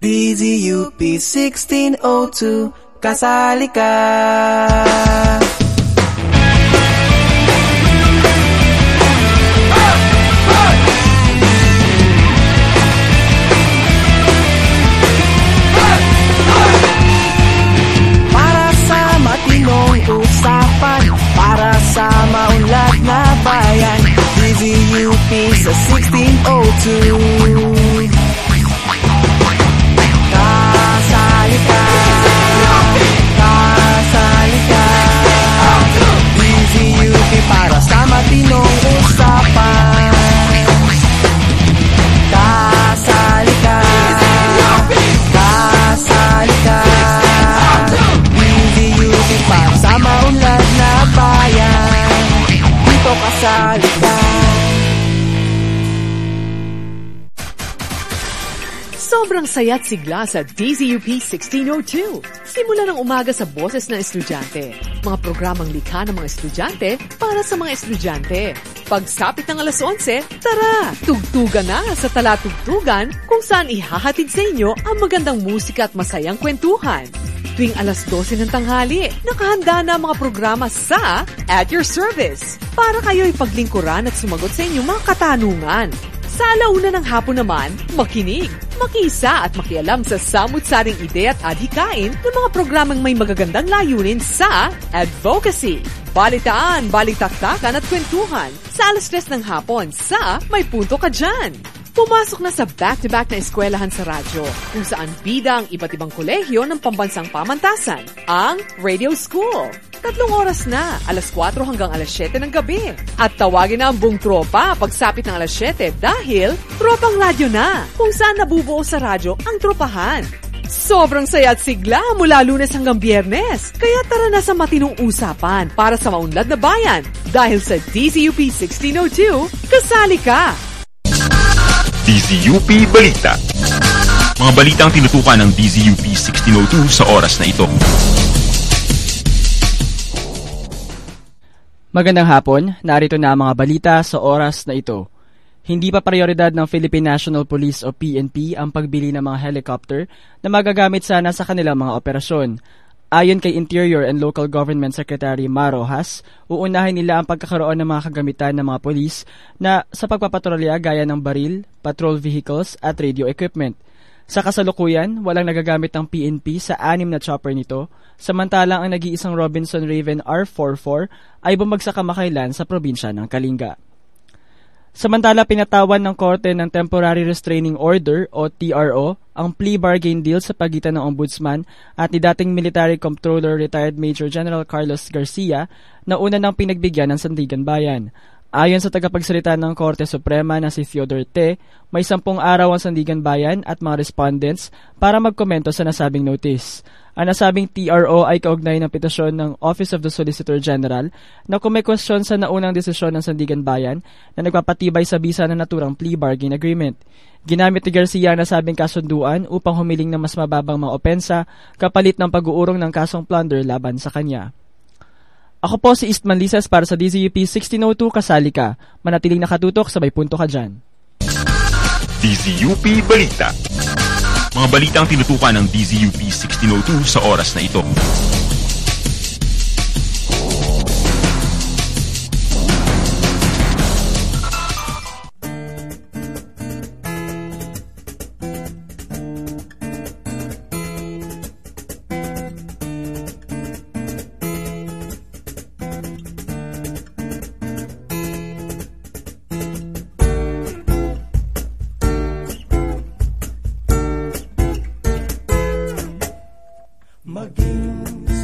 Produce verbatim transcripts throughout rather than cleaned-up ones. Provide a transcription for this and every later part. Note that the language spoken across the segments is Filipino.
D Z U P sixteen oh two, kasali ka. Para sa matinong usapan, para sa maunlad na bayan, D Z U P sa sixteen oh two. Kasali ka, kasali ka, D Z U P para sa matinong usapan. Kasali ka, kasali ka, D Z U P para sa maunlad na bayan. Dito kasali ka. Sobrang saya't sigla sa D Z U P sixteen oh two. Simula ng umaga sa boses ng estudyante. Mga programang likha ng mga estudyante para sa mga estudyante. Pagsapit ng alas onse, tara! Tugtugan na sa Talatugtugan kung saan ihahatid sa inyo ang magandang musika at masayang kwentuhan. Tuwing alas dose ng tanghali, nakahanda na ang mga programa sa At Your Service para kayo'y paglingkuran at sumagot sa inyong mga katanungan. Sa alauna ng hapon naman, makinig, makisa at makialam sa samut-saring ide at adhikain ng mga programang may magagandang layunin sa advocacy, balitaan, balitaktakan at kwentuhan sa alas tres ng hapon sa May Punto Ka Dyan. Pumasok na sa back-to-back na eskwelahan sa radyo, kung saan bida ang iba't ibang kolehiyo ng pambansang pamantasan, ang Radio School. Tatlong oras na, alas kwatro hanggang alas siyete ng gabi. At tawagin na ang buong tropa pagsapit ng alas siyete dahil tropang radyo na, kung saan nabubuo sa radyo ang tropahan. Sobrang saya at sigla mula Lunes hanggang Biyernes. Kaya tara na sa matinong usapan para sa maunlad na bayan. Dahil sa D Z U P sixteen oh two, kasali ka! D Z U P Balita. Mga balitang tinutukan ng D Z U P sixteen oh two sa oras na ito. Magandang hapon, narito na ang mga balita sa oras na ito. Hindi pa prioridad ng Philippine National Police o P N P ang pagbili ng mga helicopter na magagamit sana sa kanilang mga operasyon. Ayon kay Interior and Local Government Secretary Mar Rojas, uunahin nila ang pagkakaroon ng mga kagamitan ng mga polis na sa pagpapatrolya gaya ng baril, patrol vehicles at radio equipment. Sa kasalukuyan, walang nagagamit ng P N P sa anim na chopper nito, samantalang ang nag-iisang Robinson Raven R forty-four ay bumagsak kamakailan sa probinsya ng Kalinga. Samantala, pinatawan ng Korte ng Temporary Restraining Order o T R O ang plea bargain deal sa pagitan ng Ombudsman at ni dating Military Comptroller Retired Major General Carlos Garcia na una nang pinagbigyan ng Sandigan Bayan. Ayon sa tagapagsalita ng Korte Suprema na si Theodore Te, may sampung araw ang Sandigan Bayan at mga respondents para magkomento sa nasabing notice. Ang nasabing T R O ay kaugnay ng petisyon ng Office of the Solicitor General na kumekwestiyon sa naunang desisyon ng Sandigan Bayan na nagpapatibay sa bisa ng naturang plea bargain agreement. Ginamit ni Garcia ang nasabing kasunduan upang humiling ng mas mababang mga opensa kapalit ng pag-uurong ng kasong plunder laban sa kanya. Ako po si Eastman Lisas para sa D Z U P sixteen oh two, kasali ka. Manatiling nakatutok sa May Punto Ka Dyan. D Z U P Balita. Mga balitang tinutukan ng D Z U P sixteen oh two sa oras na ito. Maging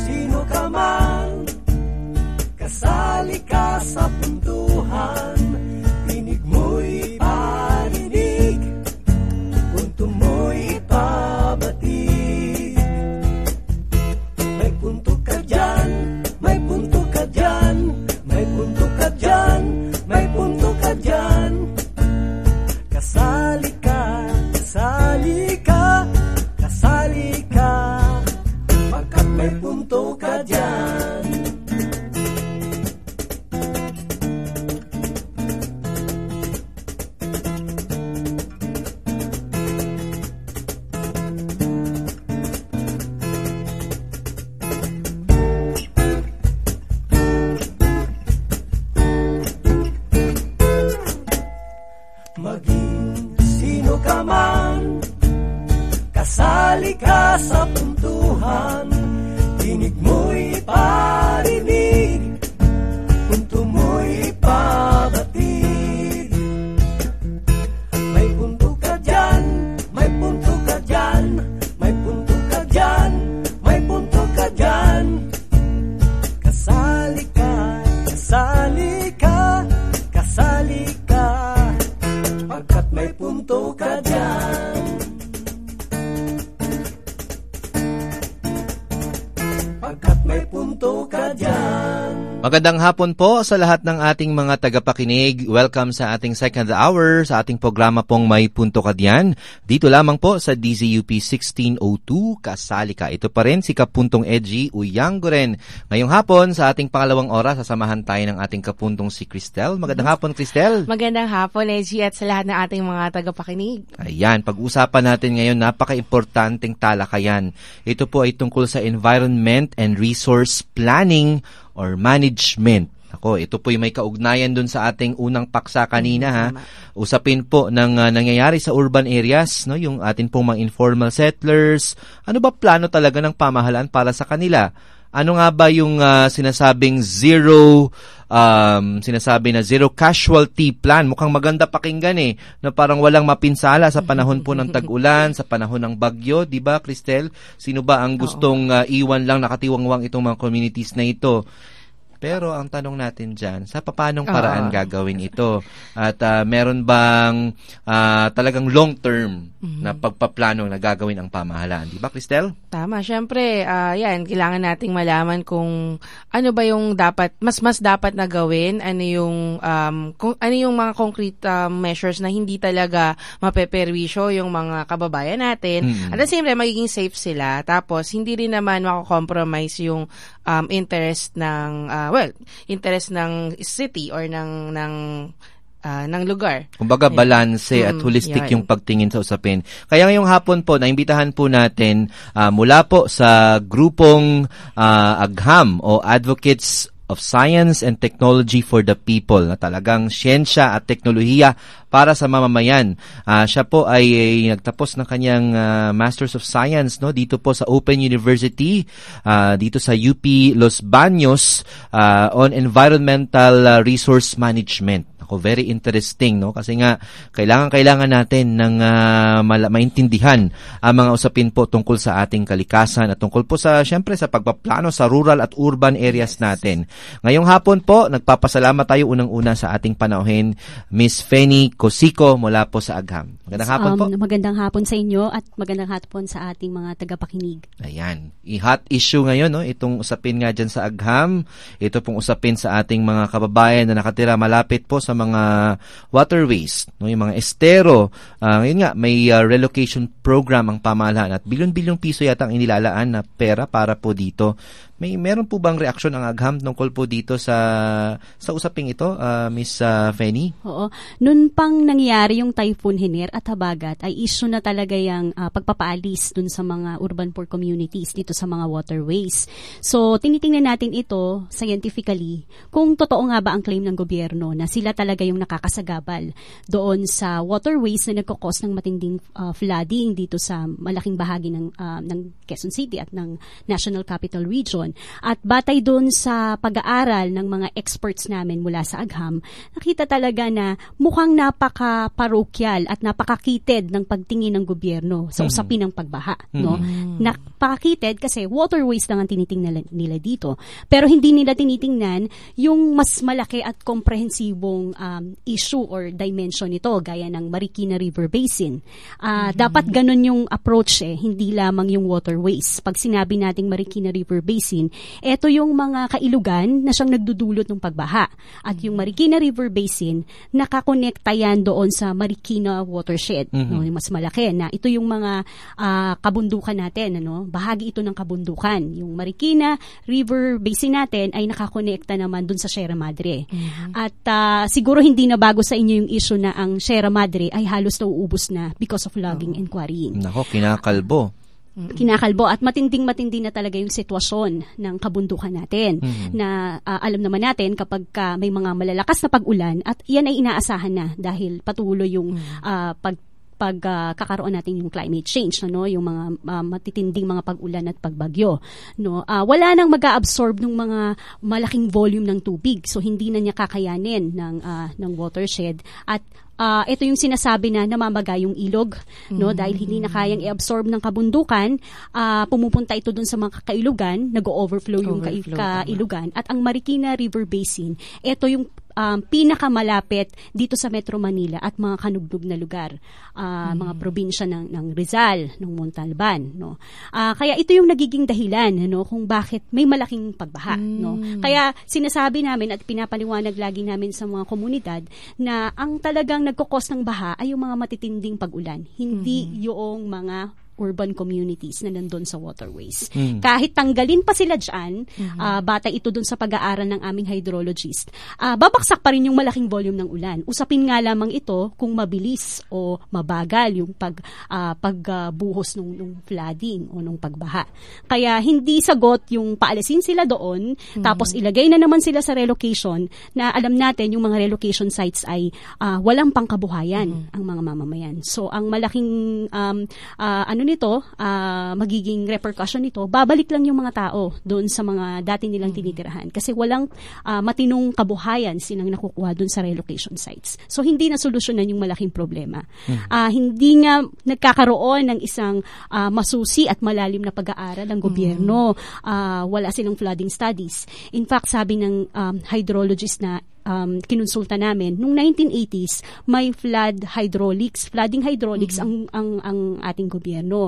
kasali ka sa puntuhan, tinig mo'y parinig, punto mo'y pabatid. May punto ka dyan, may punto ka dyan, may punto ka dyan, may punto ka dyan. Kasali ka, kasali ka, kasali ka, pagkat may punto ka dyan. Pagkat may punto ka dyan. Magandang hapon po sa lahat ng ating mga tagapakinig. Welcome sa ating second hour, sa ating programa pong May Punto Ka Diyan. Dito lamang po sa D Z U P sixteen oh two, Kasali Ka. Ito pa rin si Kapuntong Edgy Uyanggo rin. Ngayong hapon, sa ating pangalawang oras, sasamahan tayo ng ating kapuntong si Cristel. Magandang hapon, Cristel. Magandang hapon, Edgy, at sa lahat ng ating mga tagapakinig. Ayan, pag-usapan natin ngayon, napaka-importanting talakayan. Ito po ay tungkol sa environment and resource planning or management. Ako, ito po yung may kaugnayan dun sa ating unang paksa kanina, ha. Usapin po ng uh, nangyayari sa urban areas, no, yung atin pong mga informal settlers. Ano ba plano talaga ng pamahalaan para sa kanila? Ano nga ba yung uh, sinasabing zero um, sinasabi na zero casualty plan? Mukhang maganda pakinggan eh, na parang walang mapinsala sa panahon po ng tag-ulan, sa panahon ng bagyo, di ba, Cristel? Sino ba ang gustong uh, iwan lang nakatiwangwang itong mga communities na ito? Pero ang tanong natin dyan, sa paanong paraan uh, gagawin ito? At uh, meron bang uh, talagang long-term mm-hmm. na pagpaplano na gagawin ang pamahalaan? Di ba, Cristel? Tama. Siyempre, uh, yan, kailangan nating malaman kung ano ba yung dapat, mas mas dapat na gawin, ano yung, um, kung, ano yung mga concrete uh, measures na hindi talaga mapeperwisyo yung mga kababayan natin. Mm-hmm. At the same time, magiging safe sila. Tapos, hindi rin naman mako-compromise yung um, interest ng uh, well, interest ng city or ng ng uh, ng lugar. Kumbaga balanse at holistic mm, yung pagtingin sa usapin. Kaya ngayong hapon po, naimbitahan po natin uh, mula po sa grupong uh, AGHAM o Advocates of Science and Technology for the People, na talagang siyensya at teknolohiya para sa mamamayan. Uh, siya po ay, ay nagtapos ng kanyang uh, Masters of Science, no, dito po sa Open University, uh, dito sa U P Los Baños, uh, on Environmental uh, Resource Management. Ako, very interesting, no? Kasi nga, kailangan-kailangan natin ng uh, mala- maintindihan ang mga usapin po tungkol sa ating kalikasan at tungkol po sa, syempre, sa pagpaplano sa rural at urban areas natin. Ngayong hapon po, nagpapasalamat tayo unang-una sa ating panauhin, Miss Feni Cosico mula po sa AGHAM. Magandang hapon um, po. Magandang hapon sa inyo at magandang hapon sa ating mga tagapakinig. Ayan. I-hot issue ngayon, no? Itong usapin nga dyan sa AGHAM. Ito pong usapin sa ating mga kababayan na nakatira malapit po sa mga waterways, no, yung mga estero. Uh, yun nga, may uh, relocation program ang pamahalaan at bilyon-bilyong piso yata ang inilalaan na pera para po dito. May meron po bang reaksyon ang AGHAM tungkol po dito sa sa usaping ito, uh, Miss uh, Feni? Oo. Noon pang nangyari yung Typhoon Hiner at Habagat, ay issue na talaga yung uh, pagpapaalis dun sa mga urban poor communities dito sa mga waterways. So, tinitingnan natin ito scientifically kung totoo nga ba ang claim ng gobyerno na sila talaga yung nakakasagabal doon sa waterways na nagkakos ng matinding uh, flooding dito sa malaking bahagi ng uh, ng Quezon City at ng National Capital Region. At batay doon sa pag-aaral ng mga experts namin mula sa AGHAM, nakita talaga na mukhang napaka-parokyal at napakakitid ng pagtingin ng gobyerno sa usapin ng pagbaha. Mm-hmm. No? Napakakitid kasi waterways lang ang tinitingnan nila dito. Pero hindi nila tinitingnan yung mas malaki at komprehensibong um, issue or dimension nito, gaya ng Marikina River Basin. Uh, mm-hmm. Dapat ganun yung approach eh, hindi lamang yung waterways. Pag sinabi nating Marikina River Basin, ito yung mga kailugan na siyang nagdudulot ng pagbaha. At yung Marikina River Basin, nakakonekta yan doon sa Marikina Watershed. Mm-hmm. No, yung mas malaki na ito yung mga uh, kabundukan natin. Ano? Bahagi ito ng kabundukan. Yung Marikina River Basin natin ay nakakonekta naman doon sa Sierra Madre. Mm-hmm. At uh, siguro hindi na bago sa inyo yung issue na ang Sierra Madre ay halos nauubos na because of logging oh. and quarrying. Nako, kinakalbo. Kinakalbo at matinding-matindi na talaga yung sitwasyon ng kabundukan natin mm-hmm. na uh, alam naman natin kapag ka may mga malalakas na pag-ulan at yan ay inaasahan na dahil patuloy yung mm-hmm. uh, pag pagkakaroon uh, natin yung climate change, no, yung mga uh, matitinding mga pag-ulan at pagbagyo, no. Uh, wala nang mag-a-absorb ng mga malaking volume ng tubig, so hindi na niya kakayanin ng uh, ng watershed, at Uh, ito yung sinasabi na namamaga yung ilog, no, mm-hmm. dahil hindi na kayang i-absorb ng kabundukan, uh, pumupunta ito dun sa mga kailugan, nag-overflow yung Overflow, kailugan, at ang Marikina River Basin, ito yung um, pinakamalapit dito sa Metro Manila at mga kanugdug na lugar, uh, mm-hmm. mga probinsya ng, ng Rizal, ng Montalban, no. Uh, kaya ito yung nagiging dahilan, no, kung bakit may malaking pagbaha, mm-hmm. no. Kaya sinasabi namin at pinapaliwanag lagi namin sa mga komunidad na ang talagang nagkukos ng baha ay yung mga matitinding pag-ulan, hindi mm-hmm. yung mga urban communities na nandun sa waterways. Mm. Kahit tanggalin pa sila dyan, mm-hmm. uh, batay ito dun sa pag-aaral ng aming hydrologist, uh, babaksak pa rin yung malaking volume ng ulan. Usapin nga lamang ito kung mabilis o mabagal yung pag, uh, pagbuhos uh, nung, nung flooding o nung pagbaha. Kaya hindi sagot yung paalisin sila doon, mm-hmm. tapos ilagay na naman sila sa relocation, na alam natin yung mga relocation sites ay uh, walang pangkabuhayan mm-hmm. ang mga mamamayan. So ang malaking um, uh, ano nito, uh, magiging repercussion nito, babalik lang yung mga tao doon sa mga dati nilang tinitirahan. Kasi walang uh, matinong kabuhayan silang nakukuha doon sa relocation sites. So, hindi na solusyonan yung malaking problema. Uh, hindi nga nagkakaroon ng isang uh, masusi at malalim na pag-aaral ng gobyerno. Uh, wala silang flooding studies. In fact, sabi ng um, hydrologist na Um, kinonsulta namin, nung nineteen eighties, may flood hydraulics, flooding hydraulics mm-hmm. ang, ang, ang ating gobyerno.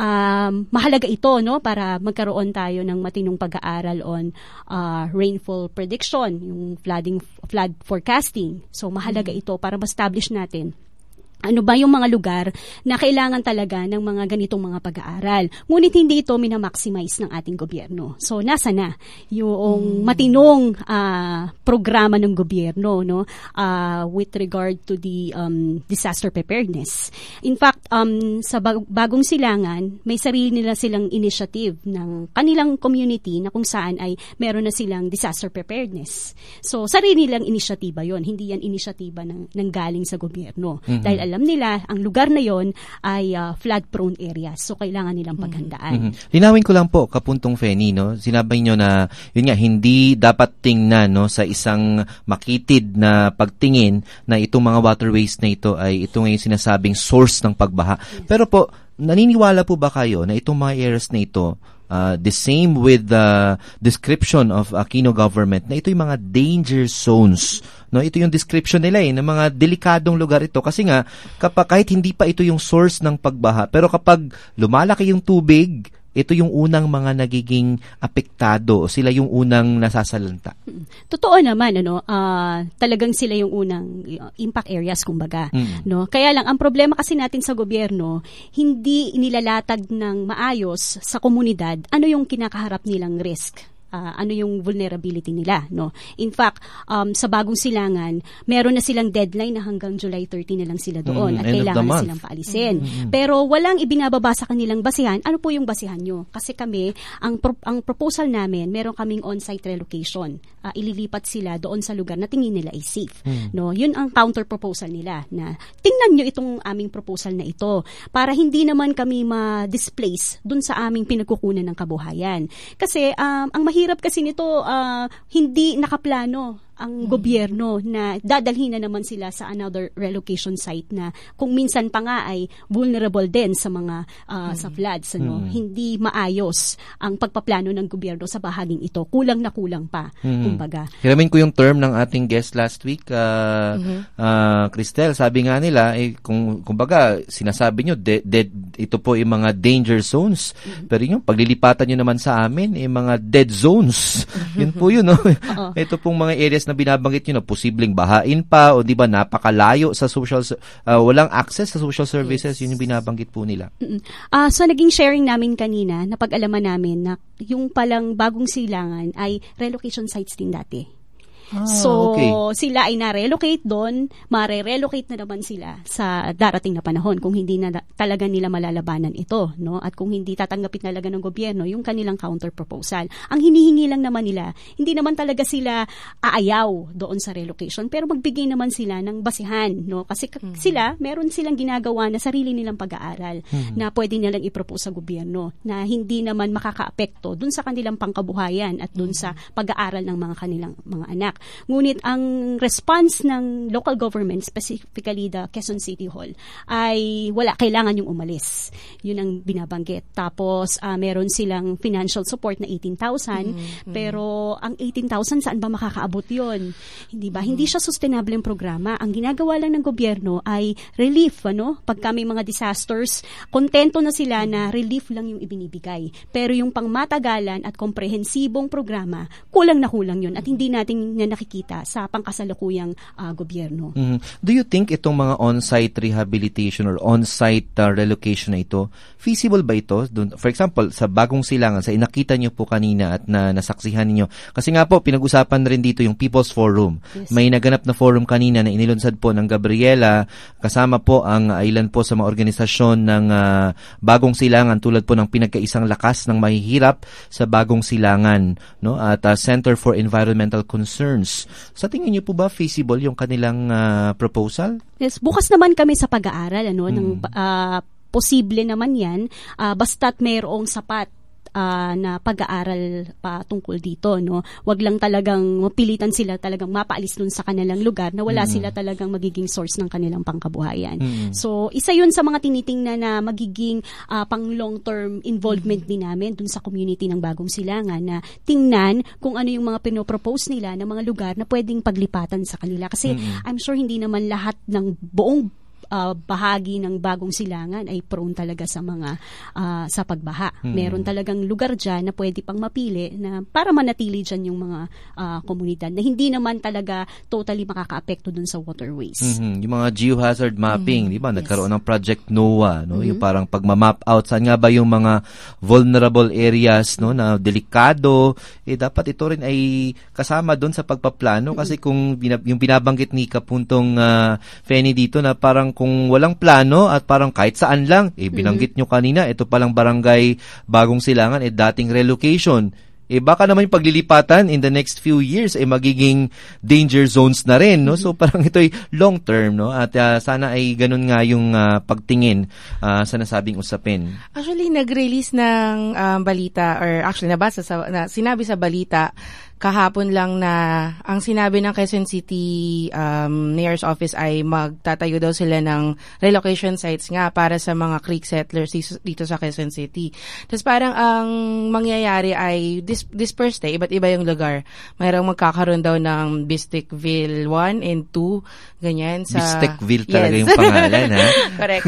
Um, mahalaga ito, no, para magkaroon tayo ng matinong pag-aaral on uh, rainfall prediction, yung flooding, flood forecasting. So, mahalaga mm-hmm. ito para ma-establish natin ano ba yung mga lugar na kailangan talaga ng mga ganitong mga pag-aaral. Ngunit hindi ito minamaximize ng ating gobyerno. So, nasa na yung matinong uh, programa ng gobyerno, no, uh, with regard to the um, disaster preparedness. In fact, um, sa bag- bagong silangan, may sarili nila silang initiative ng kanilang community na kung saan ay meron na silang disaster preparedness. So, sarili nilang inisyatiba yon, hindi yan inisyatiba ng, ng galing sa gobyerno. Mm-hmm. Dahil alam nila, ang lugar na yon ay uh, flood-prone areas. So, kailangan nilang paghandaan. Mm-hmm. Linawin ko lang po, Kapuntong Feni, no? Sinabi nyo na, yun nga, hindi dapat tingnan, no, sa isang makitid na pagtingin na itong mga waterways na ito ay ito ngayon sinasabing source ng pagbaha. Yes. Pero po, naniniwala po ba kayo na itong mga areas na ito, Uh, the same with the description of Aquino government, na ito yung mga danger zones, no? Ito yung description nila eh, ng mga delikadong lugar ito. Kasi nga, kapag, kahit hindi pa ito yung source ng pagbaha, pero kapag lumalaki yung tubig, ito yung unang mga nagiging apektado, o sila yung unang nasasalanta. Totoo naman, ano, uh, talagang sila yung unang impact areas, kumbaga. Mm. No? Kaya lang, ang problema kasi natin sa gobyerno, hindi nilalatag ng maayos sa komunidad ano yung kinakaharap nilang risk. Uh, ano yung vulnerability nila, no? In fact, um, sa bagong silangan, meron na silang deadline na hanggang July thirty na lang sila doon, mm, at kailangan na silang paalisin. Mm-hmm. Pero walang ibinababa sa kanilang basihan. Ano po yung basihan nyo? Kasi kami, ang pro- ang proposal namin, meron kaming on-site relocation. Uh, ililipat sila doon sa lugar na tingin nila ay safe. Mm. No? Yun ang counter proposal nila, na tingnan nyo itong aming proposal na ito para hindi naman kami ma-displace doon sa aming pinagkukunan ng kabuhayan. Kasi um, ang mahirap Hirap kasi nito, uh, hindi nakaplano ang mm-hmm. gobyerno na dadalhin na naman sila sa another relocation site na kung minsan pa nga ay vulnerable din sa mga uh, mm-hmm. sa floods, ano? Mm-hmm. Hindi maayos ang pagpaplano ng gobyerno sa bahaging ito. Kulang na kulang pa, mm-hmm. kumbaga. Hiramin ko yung term ng ating guest last week, uh, mm-hmm. uh, Cristel, sabi nga nila, eh, kung kumbaga sinasabi nyo, de- de- ito po yung mga danger zones, mm-hmm. pero yung paglilipatan nyo naman sa amin, eh, mga dead zones. Yun po yun, no? Ito pong mga areas na binabanggit nyo na posibleng bahain pa, o di ba napakalayo sa social, uh, walang access sa social services, yes. Yun yung binabanggit po nila. Uh, so naging sharing namin kanina, napag-alaman namin na yung palang bagong silangan ay relocation sites din dati. Ah, so, okay. sila ay na-relocate doon, mare-relocate na naman sila sa darating na panahon kung hindi na talaga nila malalabanan ito, no? At kung hindi tatanggapin talaga ng gobyerno yung kanilang counter proposal. Ang hinihingi lang naman nila, hindi naman talaga sila aayaw doon sa relocation, pero magbigay naman sila ng basihan, no? Kasi mm-hmm. sila, meron silang ginagawa na sarili nilang pag-aaral mm-hmm. na pwede nilang ipropose sa gobyerno na hindi naman makakaapekto doon sa kanilang pangkabuhayan at doon mm-hmm. sa pag-aaral ng mga kanilang mga anak. Ngunit ang response ng local government, specifically the Quezon City Hall, ay wala, kailangan yung umalis. Yun ang binabanggit. Tapos, uh, meron silang financial support na eighteen thousand, mm-hmm. pero ang eighteen thousand, saan ba makakaabot yun? Hindi ba? Mm-hmm. Hindi siya sustainable yung programa. Ang ginagawa lang ng gobyerno ay relief, ano? Pagka may mga disasters, kontento na sila na relief lang yung ibinibigay. Pero yung pangmatagalan at komprehensibong programa, kulang na kulang yun at hindi natin na nakikita sa pangkasalukuyang uh, gobyerno. Mm-hmm. Do you think itong mga on-site rehabilitation or on-site uh, relocation na ito, feasible ba ito? Dun, for example, sa Bagong Silangan, sa inakita nyo po kanina at na nasaksihan niyo. Kasi nga po, pinag-usapan rin dito yung People's Forum. Yes. May naganap na forum kanina na inilunsad po ng Gabriela, kasama po ang uh, ilan po sa mga organisasyon ng uh, Bagong Silangan tulad po ng Pinagkaisang Lakas ng Mahihirap sa Bagong Silangan, no? At uh, Center for Environmental Concerns. Sa tingin niyo po ba feasible yung kanilang uh, proposal? Yes, bukas naman kami sa pag-aaral ano hmm. ng uh, posible naman 'yan uh, basta't mayroong sapat Uh, na pag-aaral pa tungkol dito, no? Wag lang talagang mapilitan sila talagang mapaalis dun sa kanilang lugar na wala mm. sila talagang magiging source ng kanilang pangkabuhayan. Mm. So, isa yun sa mga tinitingnan na magiging uh, pang long-term involvement mm. din namin dun sa community ng Bagong Silangan na tingnan kung ano yung mga pinopropose nila na mga lugar na pwedeng paglipatan sa kanila. Kasi mm. I'm sure hindi naman lahat ng buong Uh, bahagi ng Bagong Silangan ay prone talaga sa mga uh, sa pagbaha. Hmm. Meron talagang lugar dyan na pwede pang mapili na para manatili dyan yung mga uh, komunidad na hindi naman talaga totally makakaapekto dun sa waterways. Mm-hmm. Yung mga geohazard mapping, mm-hmm. di ba? Nagkaroon yes. ng Project NOAA, no? Mm-hmm. Yung parang pagma-map out saan nga ba yung mga vulnerable areas, no, na delikado, eh dapat ito rin ay kasama dun sa pagpaplano mm-hmm. kasi kung binab- yung binabanggit ni Kapuntong uh, Feni dito na parang kung walang plano at parang kahit saan lang, eh binanggit nyo kanina, ito palang barangay Bagong Silangan, eh dating relocation. Eh baka naman yung paglilipatan in the next few years, eh magiging danger zones na rin, no? So parang ito ay long term, no? At uh, sana ay ganun nga yung uh, pagtingin uh, sa nasabing usapin. Actually, nag-release ng um, balita, or actually nabasa sa, na, sinabi sa balita, kahapon lang na ang sinabi ng Quezon City um, Mayor's Office ay magtatayo daw sila ng relocation sites nga para sa mga Creek settlers dito sa Quezon City. Tapos parang ang mangyayari ay dis- dispersed eh, iba't iba yung lugar. Mayroong magkakaroon daw ng Bistekville one and two, ganyan. Sa Bistekville talaga yes. yung pangalan, ha? Correct.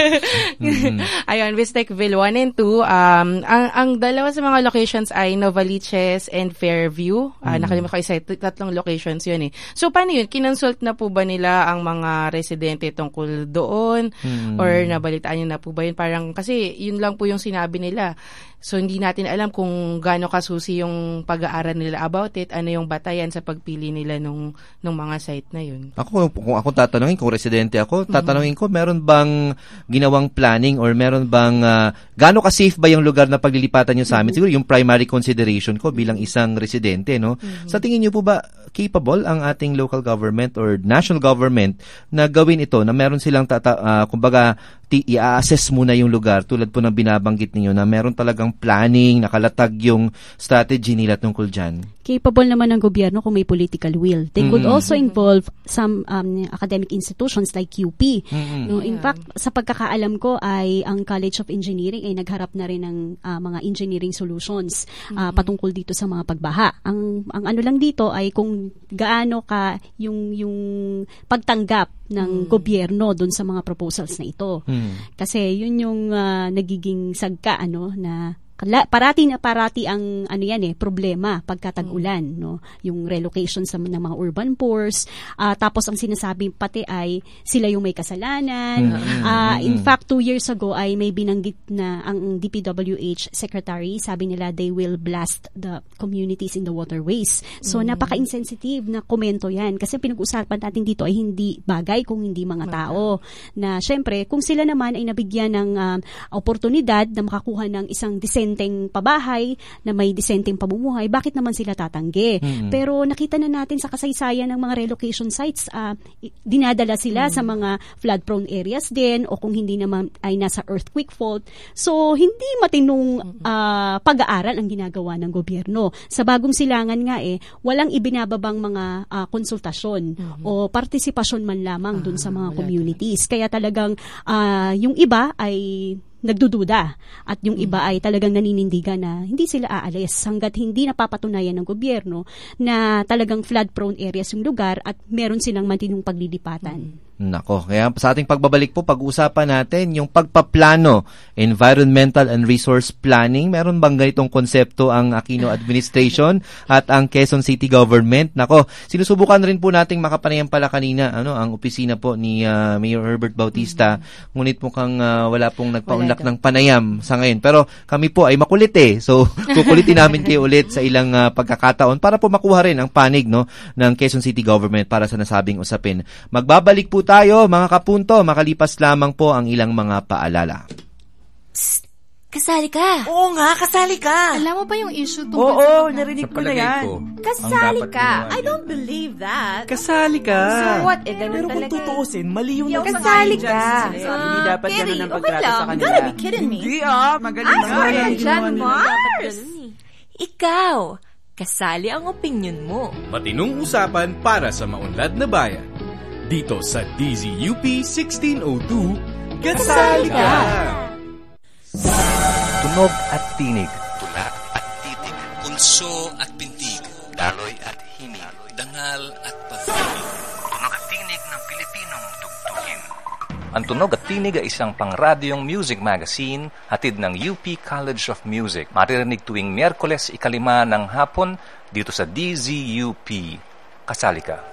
mm-hmm. Ayun, Bistekville one and two. Um, ang, ang dalawa sa mga locations ay Novaliches and Fairview. Uh, mm. Nakalimutan ko isa, tatlong locations yun eh. So, paano yun? Kinonsult na po ba nila ang mga residente tungkol doon? Mm. Or nabalitaan nyo na po ba yun? Parang, kasi yun lang po yung sinabi nila. So, hindi natin alam kung gaano kasusi yung pag-aaral nila about it, ano yung batayan sa pagpili nila nung, nung mga site na yun. Ako, kung ako tatanungin, kung residente ako, tatanungin ko, meron bang ginawang planning or meron bang, uh, gaano ka-safe ba yung lugar na paglilipatan nyo sa amin? Siguro yung primary consideration ko bilang isang residente, no? Mm-hmm. Sa tingin nyo po ba, capable ang ating local government or national government na gawin ito, na meron silang, tata, uh, kumbaga, ti- i-assess muna yung lugar, tulad po ng binabanggit ninyo, na meron talagang planning, nakalatag yung strategy nila tungkol dyan? Capable naman ng gobyerno kung may political will. They mm-hmm. could also involve some um, academic institutions like U P. Mm-hmm. No, in fact, sa pagkakaalam ko ay ang College of Engineering ay nagharap na rin ng uh, mga engineering solutions uh, mm-hmm. patungkol dito sa mga pagbaha. Ang ang ano lang dito ay kung gaano ka yung yung pagtanggap ng mm-hmm. gobyerno doon sa mga proposals na ito. Mm-hmm. Kasi yun yung uh, nagiging sagka ano na la- parati na parati ang ano yan eh, problema pagka tag-ulan, no? Yung relocation sa ng mga urban pores. Uh, tapos ang sinasabi pati ay sila yung may kasalanan. Mm-hmm. Uh, in fact, two years ago ay may binanggit na ang D P W H secretary, sabi nila they will blast the communities in the waterways. So mm-hmm. napaka-insensitive na komento yan. Kasi pinag-usapan natin dito ay hindi bagay kung hindi mga tao. Na syempre, kung sila naman ay nabigyan ng uh, oportunidad na makakuha ng isang disenteng pabahay, na may disenteng pamumuhay, bakit naman sila tatanggi? Mm-hmm. Pero nakita na natin sa kasaysayan ng mga relocation sites, uh, dinadala sila mm-hmm. sa mga flood-prone areas din, o kung hindi naman ay nasa earthquake fault. So, hindi matinong uh, pag-aaral ang ginagawa ng gobyerno. Sa bagong silangan nga eh, walang ibinababang mga uh, konsultasyon mm-hmm. o partisipasyon man lamang dun sa mga communities. Kaya talagang uh, yung iba ay nagdududa at yung iba ay talagang naninindigan na hindi sila aalis hanggat hindi napapatunayan ng gobyerno na talagang flood-prone areas yung lugar at meron silang matinong paglilipatan. Nako, kaya sa ating pagbabalik po, pag-uusapan natin yung pagpaplano, environmental and resource planning. Meron bang ganitong konsepto ang Aquino administration at ang Quezon City government? Nako, sinusubukan rin po nating makapanayam pala kanina ano, ang opisina po ni uh, Mayor Herbert Bautista. Mm-hmm. Ngunit mukhang uh, wala pong nagpaunlak ng panayam sa ngayon. Pero kami po ay makulit eh. So, kukulitin namin kayo ulit sa ilang uh, pagkakataon para po makuha rin ang panig no, ng Quezon City government para sa nasabing usapin. Magbabalik po tayo, mga kapunto, makalipas lamang po ang ilang mga paalala. Psst! Kasali ka! Oo nga, kasali ka! Alam mo ba yung issue tungkol Oo, sa... Oo, narinig ko na yan. Ko, kasali ka! I don't believe that. Kasali ka! So what? Eh, ganun Pero talaga. Pero kung tutuusin, mali yung nagsasabi. Kasali ka! Hindi dapat Kerry, ganun ang okay pagtrato lang. sa kanila. You gotta be kidding me. Hindi ah, magaling na. Ah, sorry, John Mars! Ikaw, kasali ang opinion mo. Matinong usapan para sa maunlad na bayan. Dito sa D Z U P sixteen oh two, kasali ka! Tunog at tinig. Tula at titig. Punso at pintig. Daloy at himig. Dangal at pag-ibig. Tunog at tinig ng Pilipinong tugtugin. Ang Tunog at Tinig ay isang pangradyong music magazine hatid ng U P College of Music. Maririnig tuwing Miyerkules ikalima ng hapon dito sa D Z U P. Kasali ka!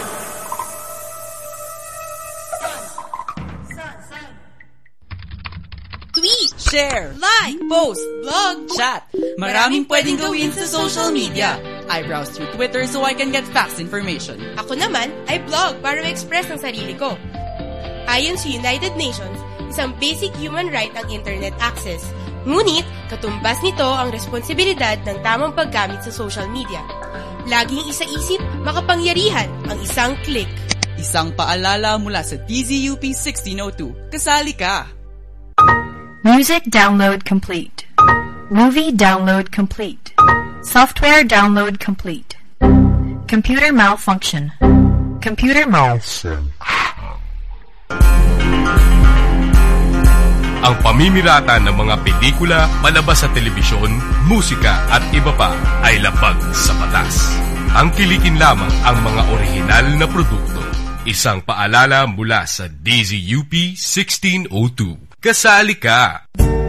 Tweet, share, like, post, blog, chat. Maraming pwedeng gawin sa social media. I browse through Twitter so I can get fast information. Ako naman ay blog para ma-express ang sarili ko. Ayon sa United Nations, isang basic human right ang internet access. Ngunit, katumbas nito ang responsibilidad ng tamang paggamit sa social media. Laging isa-isip, makapangyarihan ang isang click. Isang paalala mula sa D Z U P sixteen oh two. Kasali ka! Music download complete. Movie download complete. Software download complete. Computer malfunction. Computer malfunction. Ang pamimirata ng mga pelikula, palabas sa telebisyon, musika at iba pa ay labag sa batas. Ang kilikin lamang ang mga orihinal na produkto. Isang paalala mula sa D Z U P sixteen oh two. Kasali ka!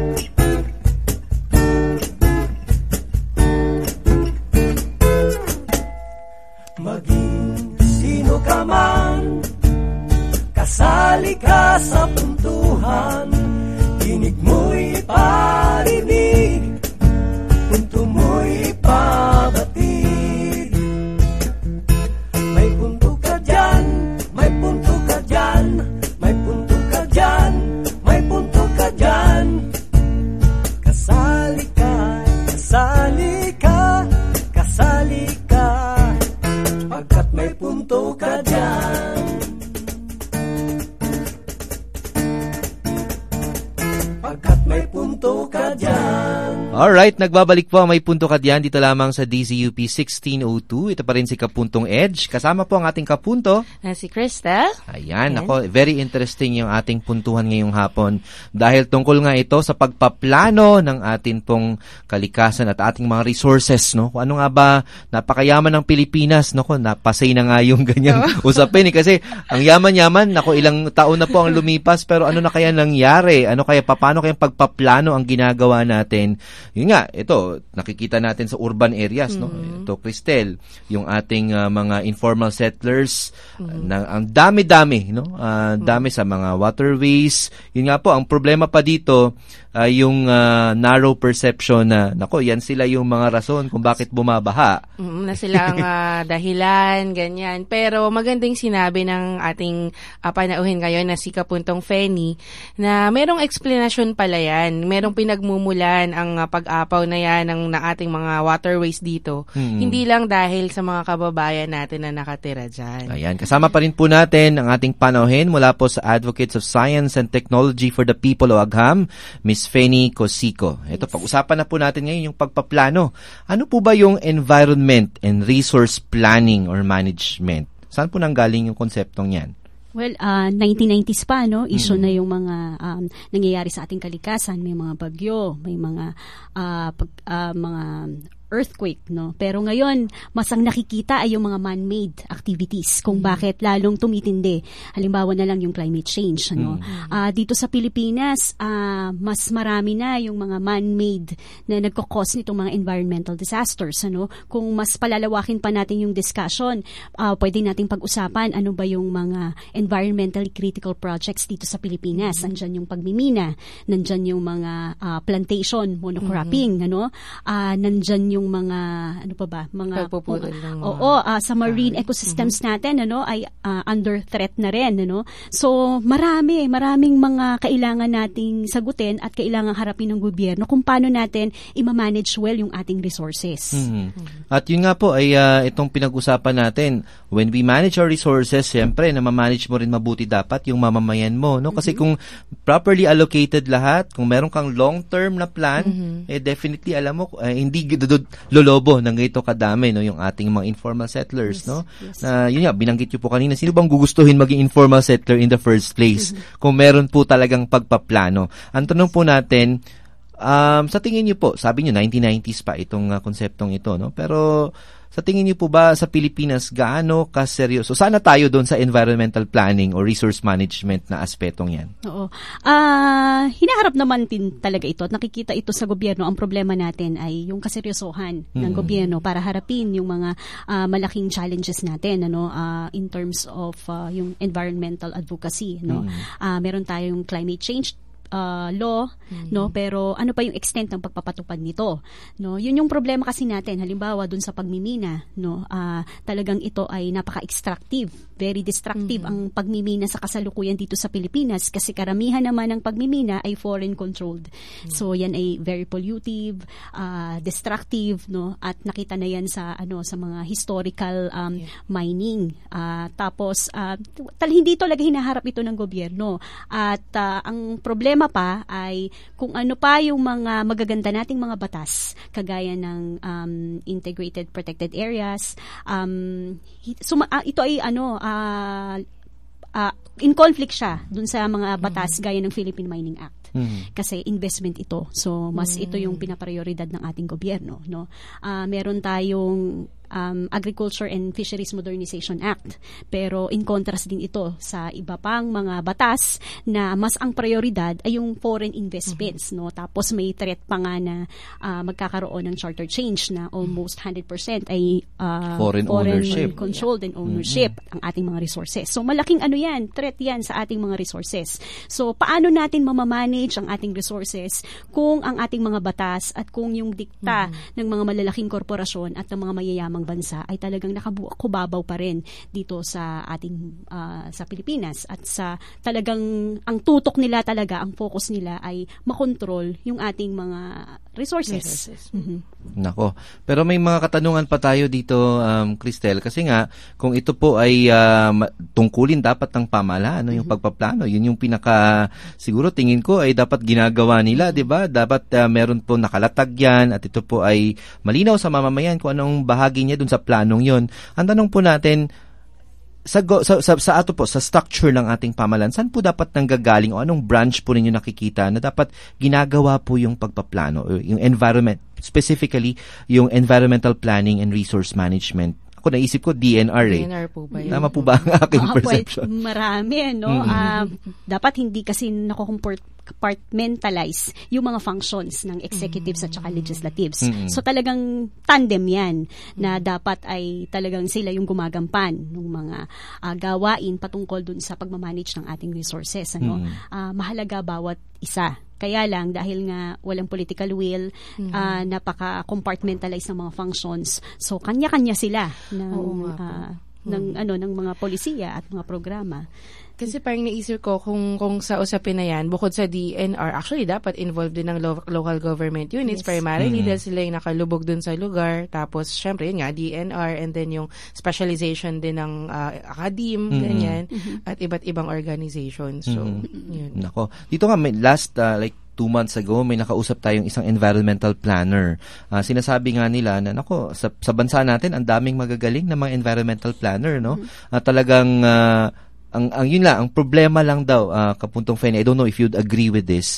Maging sino ka man, kasali ka sa puntuhan. Tinig mo'y parinig, punto mo'y pabatid. May punto ka dyan, may punto ka dyan, may punto ka dyan, may punto ka dyan. Kasali ka, kasali ka, kasali ka, pagkat may punto ka dyan. Pagkat may punto ka dyan. Alright, nagbabalik po ang May Punto Ka Diyan dito lamang sa D Z U P sixteen oh two. Ito pa rin si Kapuntong Edge. Kasama po ang ating kapunto. Na si Crystal. Ayan, Ayan, ako, very interesting yung ating puntuhan ngayong hapon. Dahil tungkol nga ito sa pagpaplano ng ating pong kalikasan at ating mga resources, no? Kung ano nga ba, napakayaman ng Pilipinas, no? Napasay na nga yung ganyang oh. usapin, eh. Kasi ang yaman-yaman, nako, ilang taon na po ang lumipas, pero ano na kaya nangyari? Ano kaya, paano kayang pagpaplano ang ginagawa natin yun nga, ito, nakikita natin sa urban areas, no? Mm-hmm. Ito, Cristel, yung ating uh, mga informal settlers, Mm-hmm. uh, na, ang dami-dami, no? Uh, dami sa mga waterways. Yun nga po, ang problema pa dito, uh, yung uh, narrow perception na, nako, yan sila yung mga rason kung bakit bumabaha. Mm, na sila ang uh, dahilan, ganyan. Pero magandang sinabi ng ating uh, panauhin ngayon na si Kapuntong Feni na merong explanation pala yan. Merong pinagmumulan ang uh, pag-apaw na yan ng na ating mga waterways dito. Hmm. Hindi lang dahil sa mga kababayan natin na nakatira dyan. Ayan, kasama pa rin po natin ang ating panauhin mula po sa Advocates of Science and Technology for the People o AGHAM, Miss Feni Cosico. Ito, pag-usapan na po natin ngayon yung pagpaplano. Ano po ba yung environment and resource planning or management? Saan po nanggaling yung konseptong yan? Well, uh, nineteen nineties pa, no? Issue mm-hmm. na yung mga um, nangyayari sa ating kalikasan. May mga bagyo, may mga uh, pag, uh, mga earthquake, no? Pero ngayon, mas ang nakikita ay yung mga man-made activities kung mm-hmm. bakit lalong tumitindi. Halimbawa na lang yung climate change, no? Mm-hmm. Uh, dito sa Pilipinas, uh, mas marami na yung mga man-made na nagkakos nitong mga environmental disasters, ano? Kung mas palalawakin pa natin yung discussion, uh, pwede nating pag-usapan ano ba yung mga environmentally critical projects dito sa Pilipinas. Mm-hmm. Nandyan yung pagmimina, nandyan yung mga uh, plantation, monocropping, mm-hmm. ano? Uh, nandyan yung mga ano pa ba mga pagpuputol ng mga oo uh, sa marine uh, ecosystems mm-hmm. natin ano ay uh, under threat na rin ano, so marami maraming mga kailangan nating sagutin at kailangan harapin ng gobyerno kung paano natin i-manage well yung ating resources. Mm-hmm. Mm-hmm. At yun nga po ay uh, itong pinag-usapan natin, when we manage our resources, siyempre na ma-manage mo rin mabuti dapat yung mamamayan mo, no? Kasi mm-hmm. kung properly allocated lahat, kung meron kang long-term na plan, mm-hmm. eh definitely alam mo uh, hindi lolobo ng ito kadami, no, yung ating mga informal settlers, yes, no? Yes. Na yun nga, binanggit niyo po kanina, sino bang gugustuhin maging informal settler in the first place mm-hmm. kung meron po talagang pagpaplano? Ang tanong po natin, um, sa tingin niyo po, sabi niyo nineteen nineties pa itong uh, konseptong ito, no? Pero sa tingin niyo po ba sa Pilipinas gaano kaseryoso? Sana tayo doon sa environmental planning or resource management na aspetong yan. Oo. Uh, hinaharap naman din talaga ito at nakikita ito sa gobyerno. Ang problema natin ay yung kaseryosohan hmm. ng gobyerno para harapin yung mga uh, malaking challenges natin, ano, uh, in terms of uh, yung environmental advocacy, no. Hmm. Uh, meron tayong climate change Uh, law, mm-hmm. no, pero ano pa yung extent ng pagpapatupad nito, no? Yun yung problema kasi natin, halimbawa dun sa pagmimina, no, uh, talagang ito ay napaka-extractive, very destructive mm-hmm. ang pagmimina sa kasalukuyan dito sa Pilipinas kasi karamihan naman ng pagmimina ay foreign controlled. Mm-hmm. So yan ay very pollutive, uh, destructive, no, at nakita na yan sa ano sa mga historical um, yeah. mining. Uh, tapos uh, tal- hindi talaga hinaharap ito ng gobyerno at uh, ang problema pa ay kung ano pa yung mga magaganda nating mga batas kagaya ng um, integrated protected areas, um, suma, uh, ito ay ano uh, uh, in conflict siya dun sa mga batas mm-hmm. gaya ng Philippine Mining Act. Mm-hmm. Kasi investment ito. So mas mm-hmm. ito yung pinaprioridad ng ating gobyerno, no. Uh, meron tayong Um, Agriculture and Fisheries Modernization Act. Pero in contrast din ito sa iba pang mga batas na mas ang prioridad ay yung foreign investments, mm-hmm. no. Tapos may threat pa nga na uh, magkakaroon ng charter change na almost one hundred percent ay uh, foreign, foreign ownership, controlled and ownership mm-hmm. ang ating mga resources. So malaking ano yan, threat yan sa ating mga resources. So paano natin mamamanage ang ating resources kung ang ating mga batas at kung yung dikta mm-hmm. ng mga malalaking korporasyon at ng mga mayayamang bansa ay talagang nakakubabaw pa rin dito sa ating uh, sa Pilipinas at sa talagang ang tutok nila talaga, ang focus nila ay makontrol yung ating mga resources. resources. Mm-hmm. Nako. Pero may mga katanungan pa tayo dito, um, Cristel, kasi nga kung ito po ay uh, tungkulin dapat ng pamahalaan, ano, yung mm-hmm. pagpaplano, yun yung pinaka siguro tingin ko ay dapat ginagawa nila, mm-hmm. 'di ba? Dapat uh, meron po nakalatag yan at ito po ay malinaw sa mamamayan kung anong bahagi niya dun sa planong yon. Ang tanong po natin, sa, sa, sa, sa ato po, sa structure ng ating pamahalaan, saan po dapat nanggagaling o anong branch po ninyo nakikita na dapat ginagawa po yung pagpaplano, yung environment, specifically yung environmental planning and resource management Ako naisip ko D N R eh. D N R po ba yun? Tama po ba ang aking Ah, perception? pwede- marami, no? Mm. Ah, dapat hindi kasi nakokompartmentalize yung mga functions ng executives at saka legislatives. Mm. So talagang tandem yan na dapat ay talagang sila yung gumagampan ng mga ah, gawain patungkol dun sa pagmamanage ng ating resources. Ano? Mm. Ah, mahalaga bawat isa. Kaya lang, dahil nga walang political will, Mhm. ah, napaka-compartmentalize ng mga functions. So, kanya-kanya sila ng, Oo nga po. ah, ng, ano, ng mga polisiya at mga programa. Kasi parang naisip ko kung kung sa usapin na yan, bukod sa D N R, actually dapat involved din ng lo- local government units Yes. primarily Mhm. dahil sila yung nakalubog dun sa lugar. Tapos, syempre, yun nga, D N R and then yung specialization din ng uh, academe, Mhm. ganyan, Mhm. at iba't ibang organizations. So, Mhm. yun. Nako. Dito nga, may last, uh, like, two months ago, may nakausap tayong isang environmental planner. Ah, sinasabi nga nila na, nako, sa, sa bansa natin, ang daming magagaling na mga environmental planner, no? Ah, talagang, ah, ang, ang yun lang, ang problema lang daw, uh, Kapuntong Feni, I don't know if you'd agree with this.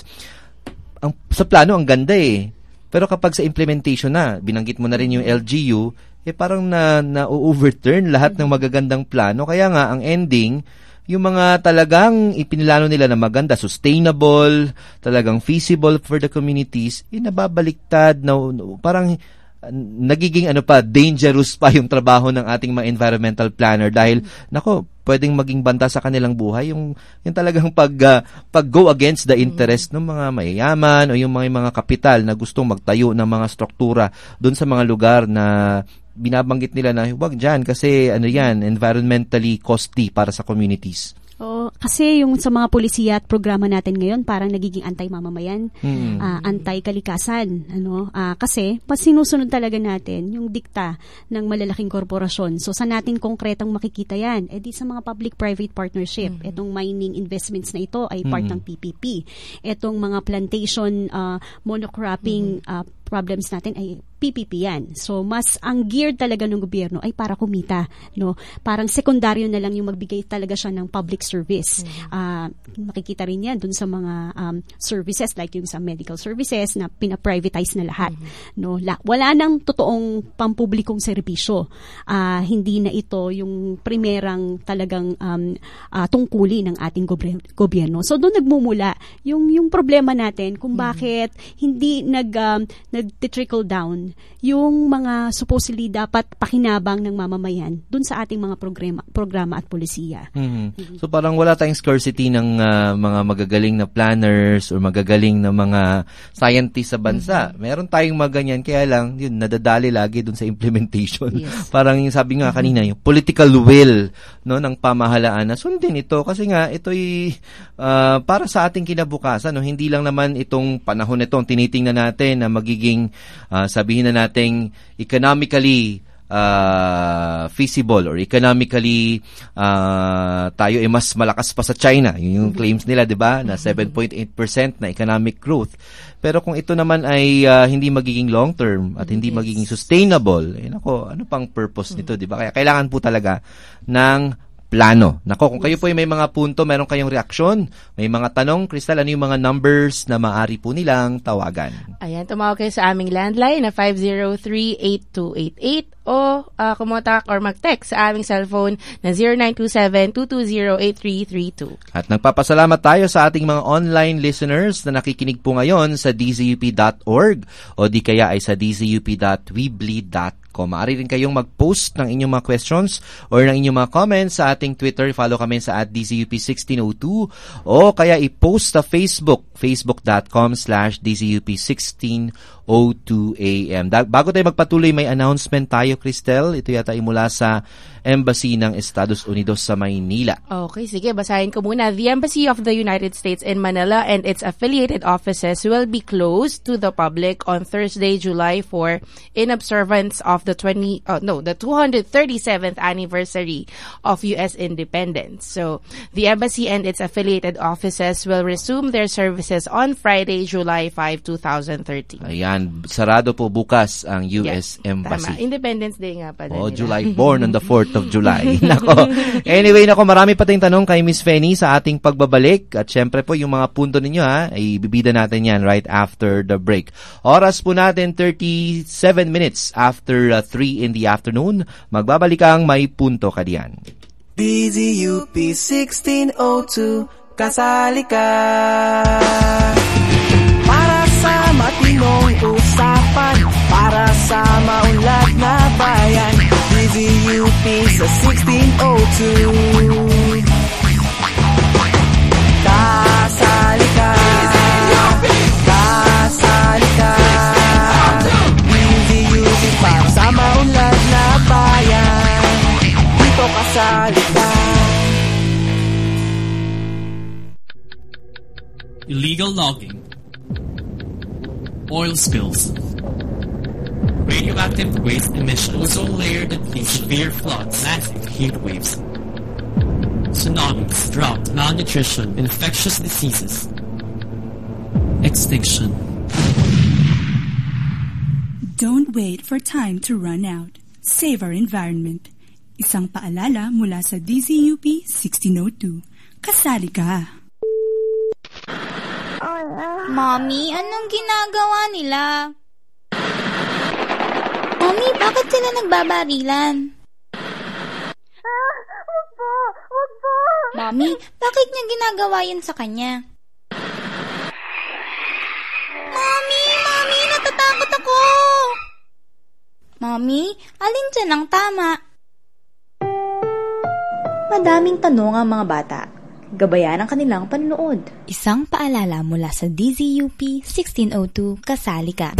Ang, sa plano, ang ganda eh. Pero kapag sa implementation na, binanggit mo na rin yung L G U, eh parang na, na-overturn lahat ng magagandang plano. Kaya nga, ang ending, yung mga talagang ipinilano nila na maganda, sustainable, talagang feasible for the communities, eh nababaliktad, na, parang uh, nagiging ano pa, dangerous pa yung trabaho ng ating mga environmental planner dahil, nako, pwedeng maging banta sa kanilang buhay yung, yung talagang pag, uh, pag-go against the interest ng mga mayayaman o yung mga, mga kapital na gustong magtayo ng mga struktura doon sa mga lugar na binabanggit nila na huwag dyan kasi ano yan, environmentally costly para sa communities. Oh, kasi yung sa mga polisiya at programa natin ngayon parang nagiging anti-mamamayan, Mm. ah, anti-kalikasan, ano? Ah, kasi pas sinusunod talaga natin yung dikta ng malalaking korporasyon. So sa natin konkretang makikita 'yan, eh di sa mga public-private partnership. Etong mining investments na ito ay part Mm. ng P P P. Etong mga plantation ah, monocropping ah, problems natin ay P P P yan. So, mas ang geared talaga ng gobyerno ay para kumita, no? Parang sekundaryo na lang yung magbigay talaga siya ng public service. Ah, makikita rin yan dun sa mga um, services like yung sa medical services na pina-privatize na lahat, no? La- wala nang totoong pampublikong serbisyo. Ah, hindi na ito yung primerang talagang um, ah, tungkulin ng ating gobyerno. gobyerno. So, doon nagmumula yung yung problema natin kung bakit hindi nag um, nag-trickle down yung mga supposedly dapat pakinabang ng mamamayan dun sa ating mga programa, programa at polisiya. Mm-hmm. So parang wala tayong scarcity ng uh, mga magagaling na planners or magagaling na mga scientists sa bansa. Mm-hmm. Meron tayong mga ganyan, kaya lang yun, nadadali lagi dun sa implementation. Yes. Parang yung sabi nga kanina, yung political will no ng pamahalaan na sundin ito kasi nga ito'y uh, para sa ating kinabukasan. No? Hindi lang naman itong panahon nito tinitingnan natin na magiging uh, sabihin na nating economically uh, feasible or economically uh, tayo ay mas malakas pa sa China. Yun yung claims nila, di ba? Na seven point eight percent na economic growth. Pero kung ito naman ay uh, hindi magiging long term at hindi yes. magiging sustainable, eh nako, ano pang purpose nito, di ba? Kaya kailangan po talaga ng plano. Nako, kung kayo po ay may mga punto, meron kayong reaksyon, may mga tanong, Crystal, ano yung mga numbers na maaari po nilang tawagan? Ayan, tumawag kayo sa aming landline na five zero three, eight two eight eight o uh, kumontak or mag-text sa aming cellphone na zero nine two seven, two two zero, eight three three two. At nagpapasalamat tayo sa ating mga online listeners na nakikinig po ngayon sa d z u p dot org o di kaya ay sa d z u p dot weebly dot com. Maaari rin kayong mag-post ng inyong mga questions or ng inyong mga comments sa ating Twitter. Follow kami sa at D Z U P sixteen oh two o kaya i-post sa Facebook, facebook.com slash DZUP1602 AM. Bago tayo magpatuloy, may announcement tayo, Cristel. Ito yata ay mula sa Embassy ng Estados Unidos sa Maynila. Okay, sige, basahin ko muna. The Embassy of the United States in Manila and its affiliated offices will be closed to the public on Thursday, July fourth in observance of the twenty oh, no, the two hundred thirty-seventh anniversary of U S independence. So, the embassy and its affiliated offices will resume their services on Friday, July fifth, twenty thirteen. Ayan, sarado po bukas ang U S yeah, Embassy. Tama. Independence Independence Day nga pala Oh, nila. July, born on the fourth of July. Nako. Anyway, nako, marami pa tayong tanong kay Miss Fanny sa ating pagbabalik. At syempre po, yung mga punto ninyo ha, ay bibida natin yan right after the break. Oras po natin, thirty-seven minutes after uh, three in the afternoon. Magbabalik ang May Punto Ka Diyan. D Z U P sixteen oh two, kasali ka. Para sa matinong usapan, para sa maunlad na bayan, D Z U P sa sixteen oh two. Kasali ka, kasali ka, D Z U P para sa maunlad na bayan, dito kasali ka. Illegal logging, oil spills, radioactive waste emissions, ozone layer depletion, severe floods, massive heat waves, tsunamis, drought, malnutrition, infectious diseases, extinction. Don't wait for time to run out. Save our environment. Isang paalala mula sa D Z U P sixteen oh two. Kasali ka. Mommy, anong ginagawa nila? Mommy, bakit sila nagbabarilan? Ah, wag po, wag po. Mommy, bakit niya ginagawa yan sa kanya? Mommy, Mommy, natatakot ako. Mommy, alin dyan ang tama? Madaming tanong ang mga bata. Gabayan ang kanilang panunood. Isang paalala mula sa D Z U P sixteen oh two, kasali ka.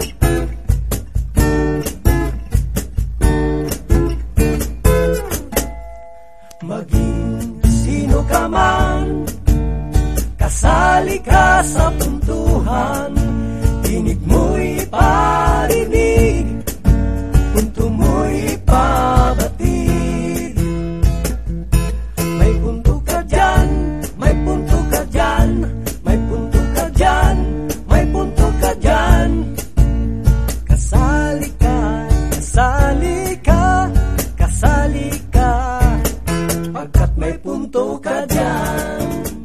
Maging sino ka man, kasali ka sa puntuhan. Tinig mo'y parinig, punto mo'y pabatid. May punto ka dyan, may punto ka dyan, may punto ka dyan, may punto ka dyan. Kasali ka, kasali ka, kasali ka, pagkat may punto ka dyan.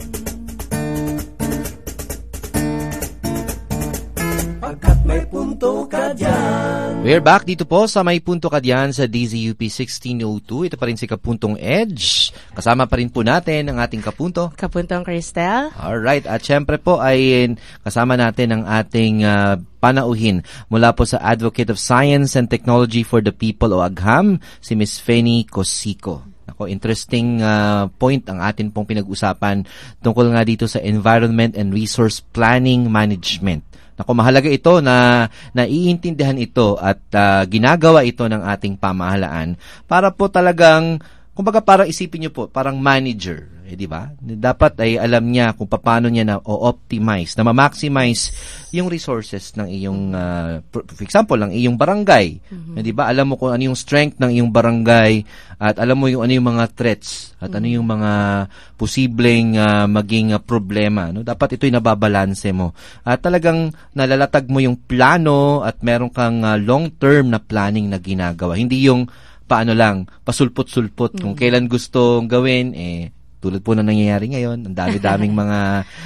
Pagkat may punto ka dyan. We're back dito po sa May Punto Ka Diyan sa D Z U P sixteen oh two. Ito pa rin si Kapuntong Edge. Kasama pa rin po natin ang ating kapunto. Kapuntong Cristel. Alright. At syempre po ay kasama natin ang ating uh, panauhin mula po sa Advocate of Science and Technology for the People o AGHAM, si Miss Fanny Cosico. Ako, interesting uh, point ang atin pong pinag-usapan tungkol nga dito sa Environment and Resource Planning Management. Naku, mahalaga ito na naiintindihan ito at uh, ginagawa ito ng ating pamahalaan para po talagang, kumbaga parang isipin nyo po, parang manager, eh, di ba? Dapat ay alam niya kung paano niya na o-optimize, na ma-maximize yung resources ng iyong, uh, for example, ng iyong barangay. Mm-hmm. Eh, di ba? Alam mo kung ano yung strength ng iyong barangay at alam mo yung ano yung mga threats at mm-hmm. ano yung mga posibleng uh, maging uh, problema. No? Dapat ito'y nababalanse mo. At talagang nalalatag mo yung plano at meron kang uh, long-term na planning na ginagawa. Hindi yung paano lang, pasulpot-sulpot. Mm-hmm. Kung kailan gustong gawin, eh, tulad po na nangyayari ngayon, ang dami-daming mga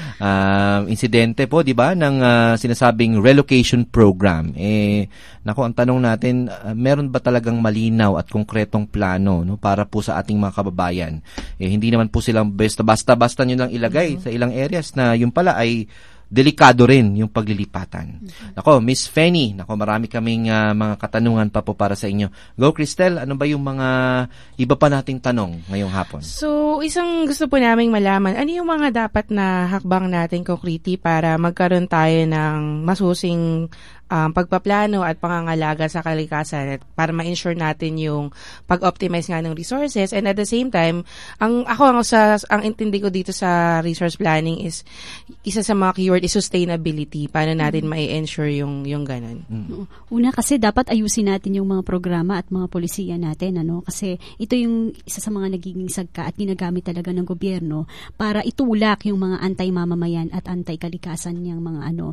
uh, insidente po, di ba, ng uh, sinasabing relocation program. Eh, nako, ang tanong natin, uh, meron ba talagang malinaw at konkretong plano, no, para po sa ating mga kababayan? Eh, hindi naman po silang basta-basta nyo lang ilagay mm-hmm. sa ilang areas na yung pala ay delikado rin yung paglilipatan. Mm-hmm. Nako, Miss Fanny, nako, marami kaming uh, mga katanungan pa po para sa inyo. Go, Cristel, ano ba yung mga iba pa nating tanong ngayong hapon? So, isang gusto po naming malaman, ano yung mga dapat na hakbang natin konkrete para magkaroon tayo ng masusing um, pagpaplano at pangangalaga sa kalikasan at para ma-ensure natin yung pag-optimize nga ng resources, and at the same time, ang ako ang sa ang intindi ko dito sa resource planning is isa sa mga keyword is sustainability. Paano natin mm-hmm. ma-ensure yung yung ganun? Mm-hmm. Una kasi dapat ayusin natin yung mga programa at mga polisiya natin, ano, kasi ito yung isa sa mga nagiging sagka at ginagamit talaga ng gobyerno para itulak yung mga anti-mamamayan at anti-kalikasan niyang mga ano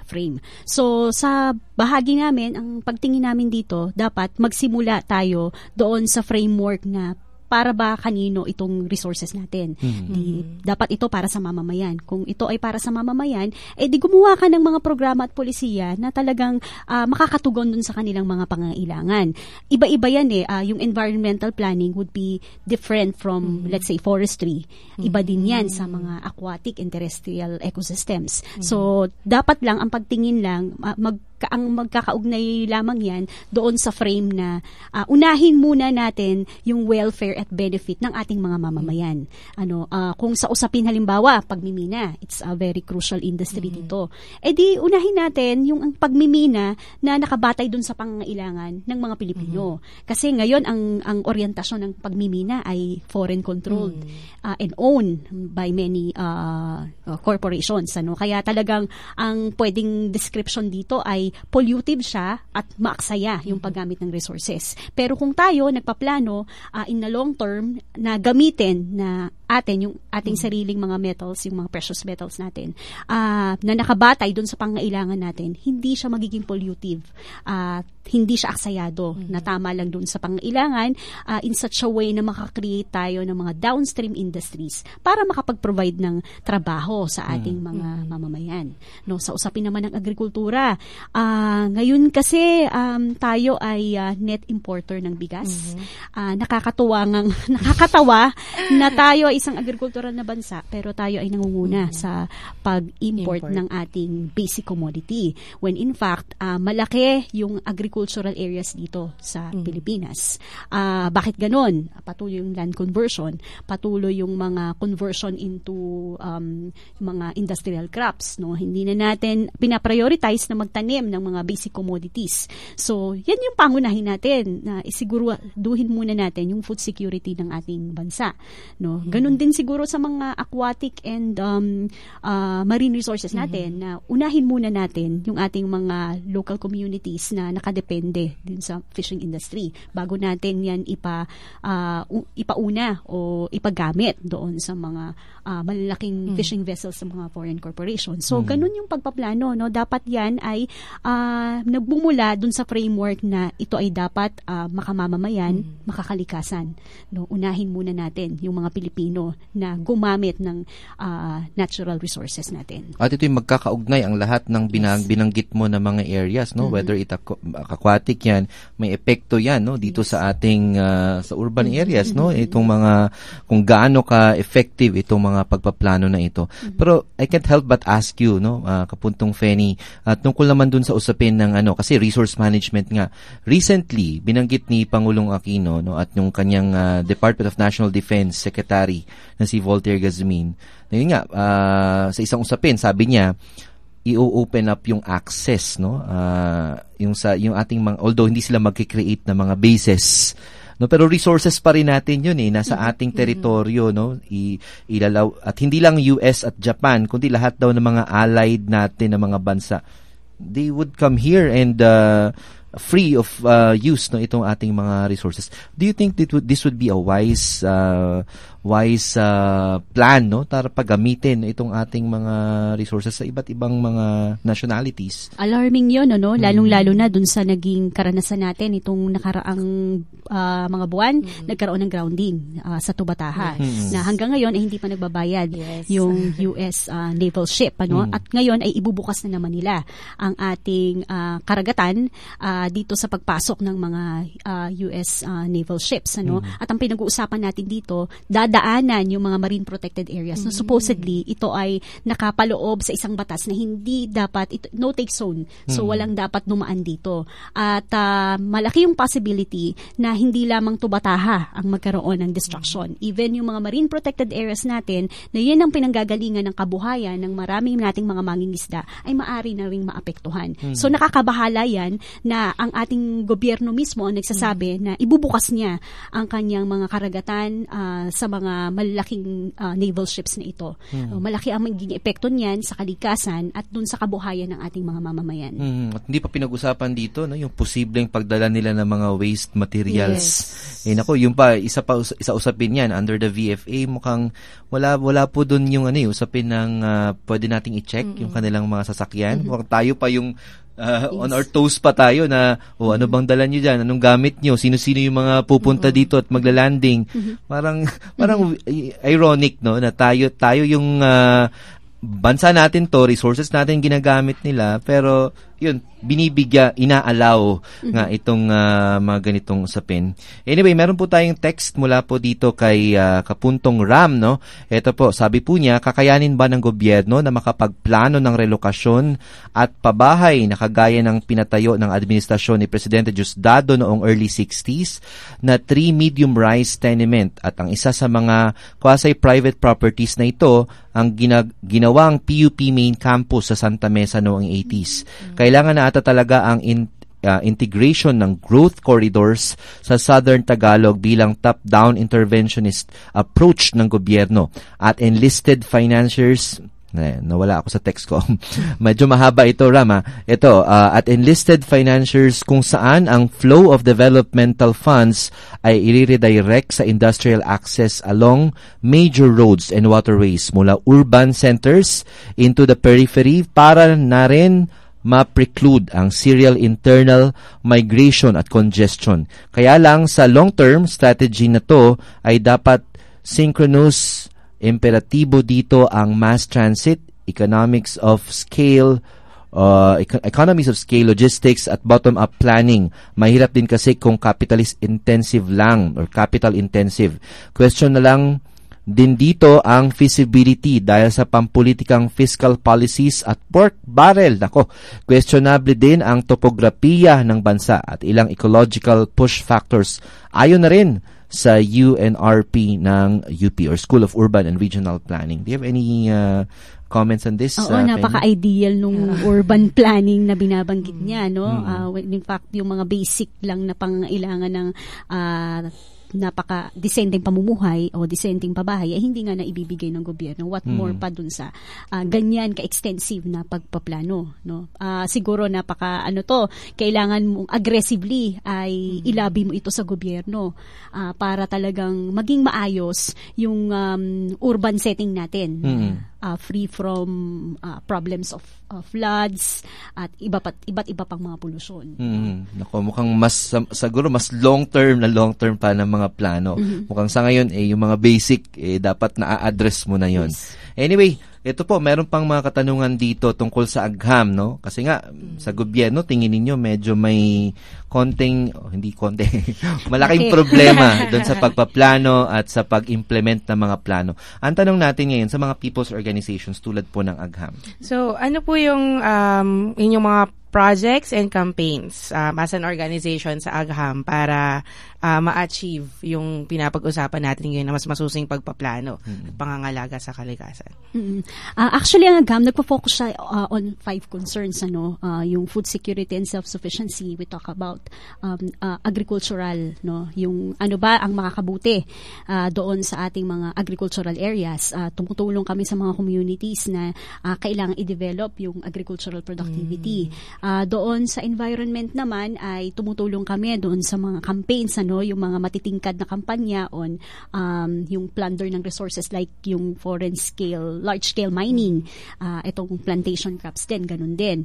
frame. So sa bahagi namin, ang pagtingin namin dito, dapat magsimula tayo doon sa framework na para ba kanino itong resources natin. Mm-hmm. Di, dapat ito para sa mamamayan. Kung ito ay para sa mamamayan, eh di gumawa ka ng mga programa at polisiya na talagang uh, makakatugon dun sa kanilang mga pangangailangan. Iba-iba yan eh. Uh, yung environmental planning would be different from, mm-hmm. let's say, forestry. Iba din yan sa mga aquatic and terrestrial ecosystems. Mm-hmm. So, dapat lang, ang pagtingin lang, uh, mag ang magkakaugnay lamang yan doon sa frame na uh, unahin muna natin yung welfare at benefit ng ating mga mamamayan. Ano, uh, kung sa usapin halimbawa, pagmimina, it's a very crucial industry mm-hmm. dito. E di unahin natin yung ang pagmimina na nakabatay doon sa pangangailangan ng mga Pilipino. Mm-hmm. Kasi ngayon ang ang oryentasyon ng pagmimina ay foreign controlled mm-hmm. uh, and owned by many uh, uh, corporations. Ano, kaya talagang ang pwedeng description dito ay pollutive siya at maaksaya yung paggamit ng resources. Pero kung tayo nagpaplano uh, in the long term na gamitin na atin yung ating mm-hmm. sariling mga metals, yung mga precious metals natin, uh, na nakabatay doon sa pangangailangan natin, hindi siya magiging pollutive. Uh, hindi siya aksayado mm-hmm. na tama lang doon sa pangangailangan uh, in such a way na makakreate tayo ng mga downstream industries para makapag-provide ng trabaho sa ating mm-hmm. mga mamamayan. No, sa usapin naman ng agrikultura, Uh, ngayon kasi um, tayo ay uh, net importer ng bigas. Mm-hmm. Uh, nakakatuwa ngang, nakakatawa na tayo ay isang agricultural na bansa pero tayo ay nangunguna mm-hmm. sa pag-import Import. ng ating basic commodity. When in fact, uh, malaki yung agricultural areas dito sa mm-hmm. Pilipinas. Uh, bakit ganon? Patuloy yung land conversion, patuloy yung mga conversion into um, mga industrial crops. No? Hindi na natin pinaprioritize na magtanim ng mga basic commodities. So, yan yung pangunahin natin na isiguruduhin muna natin yung food security ng ating bansa. No? Ganun mm-hmm. din siguro sa mga aquatic and um, uh, marine resources natin mm-hmm. na unahin muna natin yung ating mga local communities na nakadepende din sa fishing industry bago natin yan ipa, uh, ipauna o ipagamit doon sa mga uh, malalaking mm-hmm. fishing vessels sa mga foreign corporations. So, mm-hmm. ganun yung pagpaplano. No? Dapat yan ay Uh, nagbumula dun sa framework na ito ay dapat uh, makamamamayan, mm. makakalikasan. No, unahin muna natin yung mga Pilipino na gumamit ng uh, natural resources natin. At ito yung magkakaugnay ang lahat ng binang, yes. binanggit mo na mga areas, no? Mm-hmm. Whether it aquatic yan, may epekto yan, no? Dito yes. sa ating uh, sa urban mm-hmm. areas, no? Itong mga kung gaano ka effective itong mga pagpaplano na ito. Mm-hmm. Pero I can't help but ask you, no? Uh, Kapuntong Feni, at uh, tungkol naman dun sa usapin ng ano kasi resource management nga. Recently binanggit ni Pangulong Aquino no at yung kanyang uh, Department of National Defense Secretary na si Voltaire Gazmin. Na yun nga uh, sa isang usapin sabi niya i-open up yung access no uh, yung sa yung ating mga although hindi sila magki-create ng mga bases no pero resources pa rin natin yun eh nasa ating teritoryo no I, ilalaw at hindi lang U S at Japan kundi lahat daw ng mga allied natin na mga bansa they would come here and uh, free of uh, use no itong ating mga resources. Do you think that would, this would be a wise uh, wise uh, plan no para paggamitin itong ating mga resources sa iba't ibang mga nationalities? Alarming 'yon no, lalong-lalo na dun sa naging karanasan natin itong nakaraang uh, mga buwan, mm-hmm. nagkaroon ng grounding uh, sa Tubataha yes. na hanggang ngayon ay hindi pa nagbabayad yes. yung U S uh, naval ship ano mm-hmm. at ngayon ay ibubukas na naman nila ang ating uh, karagatan uh, dito sa pagpasok ng mga uh, U S uh, naval ships ano mm-hmm. at ang pinag-uusapan natin dito dadaanan yung mga marine protected areas mm-hmm. na supposedly ito ay nakapaloob sa isang batas na hindi dapat ito, no take zone so mm-hmm. walang dapat dumaan dito at uh, malaki yung possibility na hindi lamang Tubataha ang magkaroon ng destruction mm-hmm. even yung mga marine protected areas natin na yun ang pinanggagalingan ng kabuhayan ng maraming nating mga mangingisda ay maari na ring maapektuhan mm-hmm. so nakakabahala yan na ang ating gobyerno mismo ang nagsasabi mm-hmm. na ibubukas niya ang kanyang mga karagatan uh, sa mga mga malaking uh, naval ships na ito. Hmm. Uh, malaki ang magiging epekto niyan sa kalikasan at dun sa kabuhayan ng ating mga mamamayan. Hmm. At hindi pa pinag-usapan dito no, yung posibleng pagdala nila ng mga waste materials. Yes. Eh nako, yung pa isa pa isa usapin yan under the V F A, mukhang wala wala po doon yung ano, yung usapin ng uh, pwede nating i-check mm-hmm. yung kanilang mga sasakyan. Mm-hmm. Mukhang tayo pa yung Uh, yes. On our toes pa tayo na oh, ano bang dala nyo dyan? Anong gamit nyo? Sino-sino yung mga pupunta mm-hmm. dito at magla-landing? Mm-hmm. Parang parang mm-hmm. ironic no na tayo tayo yung uh, bansa natin to, resources natin ginagamit nila, pero yun, binibigya, inaalaw mm-hmm. nga itong uh, mga ganitong usapin. Anyway, meron po tayong text mula po dito kay uh, Kapuntong Ram, no? Ito po, sabi po niya, kakayanin ba ng gobyerno na makapagplano ng relokasyon at pabahay na kagaya ng pinatayo ng administrasyon ni Presidente Diosdado noong early sixties na three medium-rise tenement at ang isa sa mga quasi-private properties na ito ang ginag- ginawang P U P main campus sa Santa Mesa noong eighties. Mm-hmm. Kailangan na ata talaga ang in, uh, integration ng growth corridors sa Southern Tagalog bilang top-down interventionist approach ng gobyerno at enlisted financiers. Eh, nawala ako sa text ko. Medyo mahaba ito, Rama. Ito, uh, at enlisted financiers kung saan ang flow of developmental funds ay i-redirect sa industrial access along major roads and waterways mula urban centers into the periphery para na rin ma-preclude ang serial internal migration at congestion. Kaya lang sa long-term strategy na to ay dapat synchronous, imperatibo dito ang mass transit, economics of scale, uh, ec- economies of scale, logistics at bottom-up planning. Mahirap din kasi kung capitalist-intensive lang or capital-intensive. Question na lang din dito ang feasibility dahil sa pampolitikang fiscal policies at pork barrel. Nako, questionable din ang topografiya ng bansa at ilang ecological push factors. Ayon na rin sa U N R P ng U P or School of Urban and Regional Planning. Do you have any uh, comments on this? Oo, uh, napaka-ideal nung urban planning na binabanggit niya, no? Mm-hmm. Uh, in fact, yung mga basic lang na pangailangan ng uh, napaka disenteng pamumuhay o disenteng pabahay ay hindi nga na ibibigay ng gobyerno. What mm. more pa dun sa uh, ganyan ka-extensive na pagpaplano, no? Uh, siguro napaka ano to, kailangan mong aggressively ay mm. ilabi mo ito sa gobyerno uh, para talagang maging maayos yung um, urban setting natin. Mm. Uh, free from uh, problems of uh, floods at iba pat iba't iba pang mga polusyon. Mm. Nako, mukhang mas siguro mas long-term na long-term pa ng mga plano. Mm-hmm. Mukhang sa ngayon eh yung mga basic eh dapat na-address mo na 'yon. Yes. Anyway, ito po, meron pang mga katanungan dito tungkol sa agham, no? Kasi nga, mm. sa gobyerno, tingin ninyo medyo may konting, oh, hindi konti, malaking problema doon sa pagpaplano at sa pag-implement ng mga plano. Ang tanong natin ngayon sa mga people's organizations tulad po ng agham. So, ano po yung um, inyong mga projects and campaigns um, as an organization sa agham para uh, ma-achieve yung pinapag-usapan natin ngayon na mas masusing pagpaplano mm-hmm. at pangangalaga sa kalikasan? Mm-hmm. Uh, actually, ang agham nagpo-focus siya uh, on five concerns, ano, uh, yung food security and self-sufficiency. We talk about um, uh, agricultural, no, yung ano ba ang makakabuti uh, doon sa ating mga agricultural areas. Uh, tumutulong kami sa mga communities na uh, kailangan i-develop yung agricultural productivity. Mm. Uh, doon sa environment naman ay tumutulong kami doon sa mga campaigns, ano, yung mga matitingkad na kampanya on um, yung plunder ng resources like yung foreign scale, large scale mining, uh, itong plantation crops din, ganun din.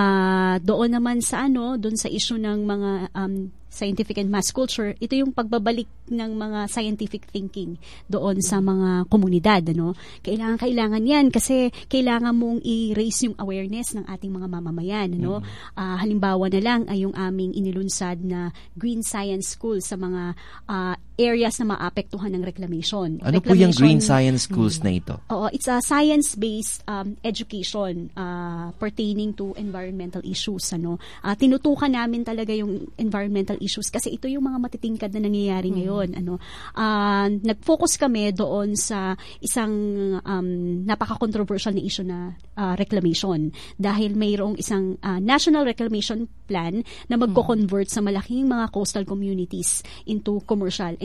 Uh, doon naman sa ano, doon sa issue ng mga um, scientific and mass culture, ito yung pagbabalik ng mga scientific thinking doon sa mga komunidad, ano. Kailangan kailangan 'yan kasi kailangan mong i-raise yung awareness ng ating mga mamamayan, ano. Mm-hmm. Uh, halimbawa na lang ay yung aming inilunsad na Green Science School sa mga uh, areas na maapektuhan ng reclamation. Ano reclamation, po yung Green Science Schools hmm, na ito? Oo, it's a science-based um, education uh, pertaining to environmental issues, ano. Uh, tinutukan namin talaga yung environmental issues kasi ito yung mga matitingkad na nangyayari hmm. ngayon, ano. Uh, nag-focus kami doon sa isang um, napaka-controversial na issue na uh, reclamation dahil mayroong isang uh, national reclamation plan na magko-convert hmm. sa malaking mga coastal communities into commercial and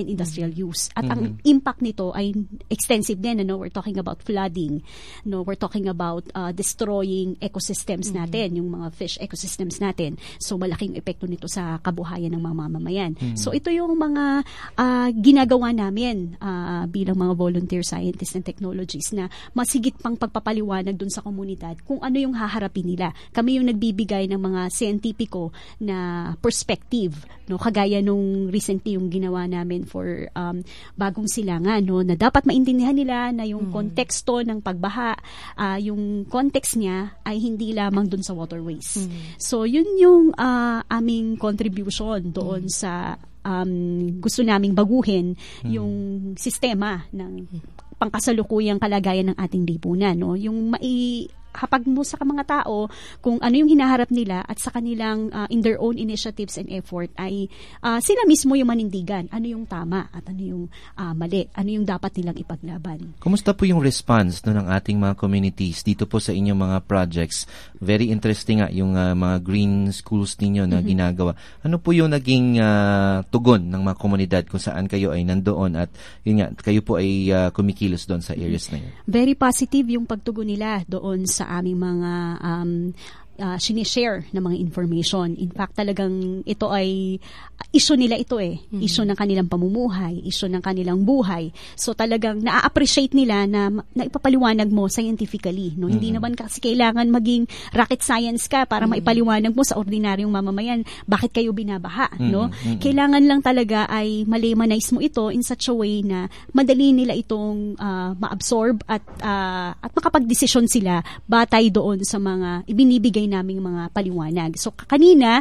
and industrial use. At ang Mhm. impact nito ay extensive din. Ano? We're talking about flooding. No? We're talking about uh, destroying ecosystems natin, yung mga fish ecosystems natin. So malaking epekto nito sa kabuhayan ng mga mamamayan. Mhm. So ito yung mga uh, ginagawa namin uh, bilang mga volunteer scientists and technologies na masigit pang pagpapaliwanag dun sa komunidad kung ano yung haharapin nila. Kami yung nagbibigay ng mga scientifico na perspective, no, kagaya nung recently yung ginawa namin for um, Bagong Silangan, no, na dapat maintindihan nila na yung konteksto ng pagbaha, uh, yung context niya ay hindi lamang dun sa waterways. Mm. So yun yung uh, aming contribution doon mm. sa um, gusto naming baguhin mm. yung sistema ng pangkasalukuyang kalagayan ng ating lipunan, no, yung mai hapag mo sa mga tao kung ano yung hinaharap nila at sa kanilang uh, in their own initiatives and effort ay uh, sila mismo yung manindigan. Ano yung tama at ano yung uh, mali? Ano yung dapat nilang ipaglaban? Kumusta po yung response no, ng ating mga communities dito po sa inyong mga projects? Very interesting nga yung uh, mga green schools ninyo na mm-hmm. ginagawa. Ano po yung naging uh, tugon ng mga komunidad kung saan kayo ay nandoon at yun nga, kayo po ay uh, kumikilos doon sa areas na yun? Very positive yung pagtugon nila doon sa aming mga um, uh, sinishare na mga information. In fact, talagang ito ay issue nila ito eh. Mm-hmm. Issue ng kanilang pamumuhay, issue ng kanilang buhay. So talagang na-appreciate nila na, na ipapaliwanag mo scientifically. No? Mm-hmm. Hindi naman kasi kailangan maging rocket science ka para mm-hmm. maipaliwanag mo sa ordinaryong mamamayan bakit kayo binabaha. Mm-hmm. No? Mm-hmm. Kailangan lang talaga ay malimanize mo ito in such a way na madali nila itong uh, ma-absorb at, uh, at makapag-desisyon sila batay doon sa mga ibinibigay naming mga paliwanag. So kanina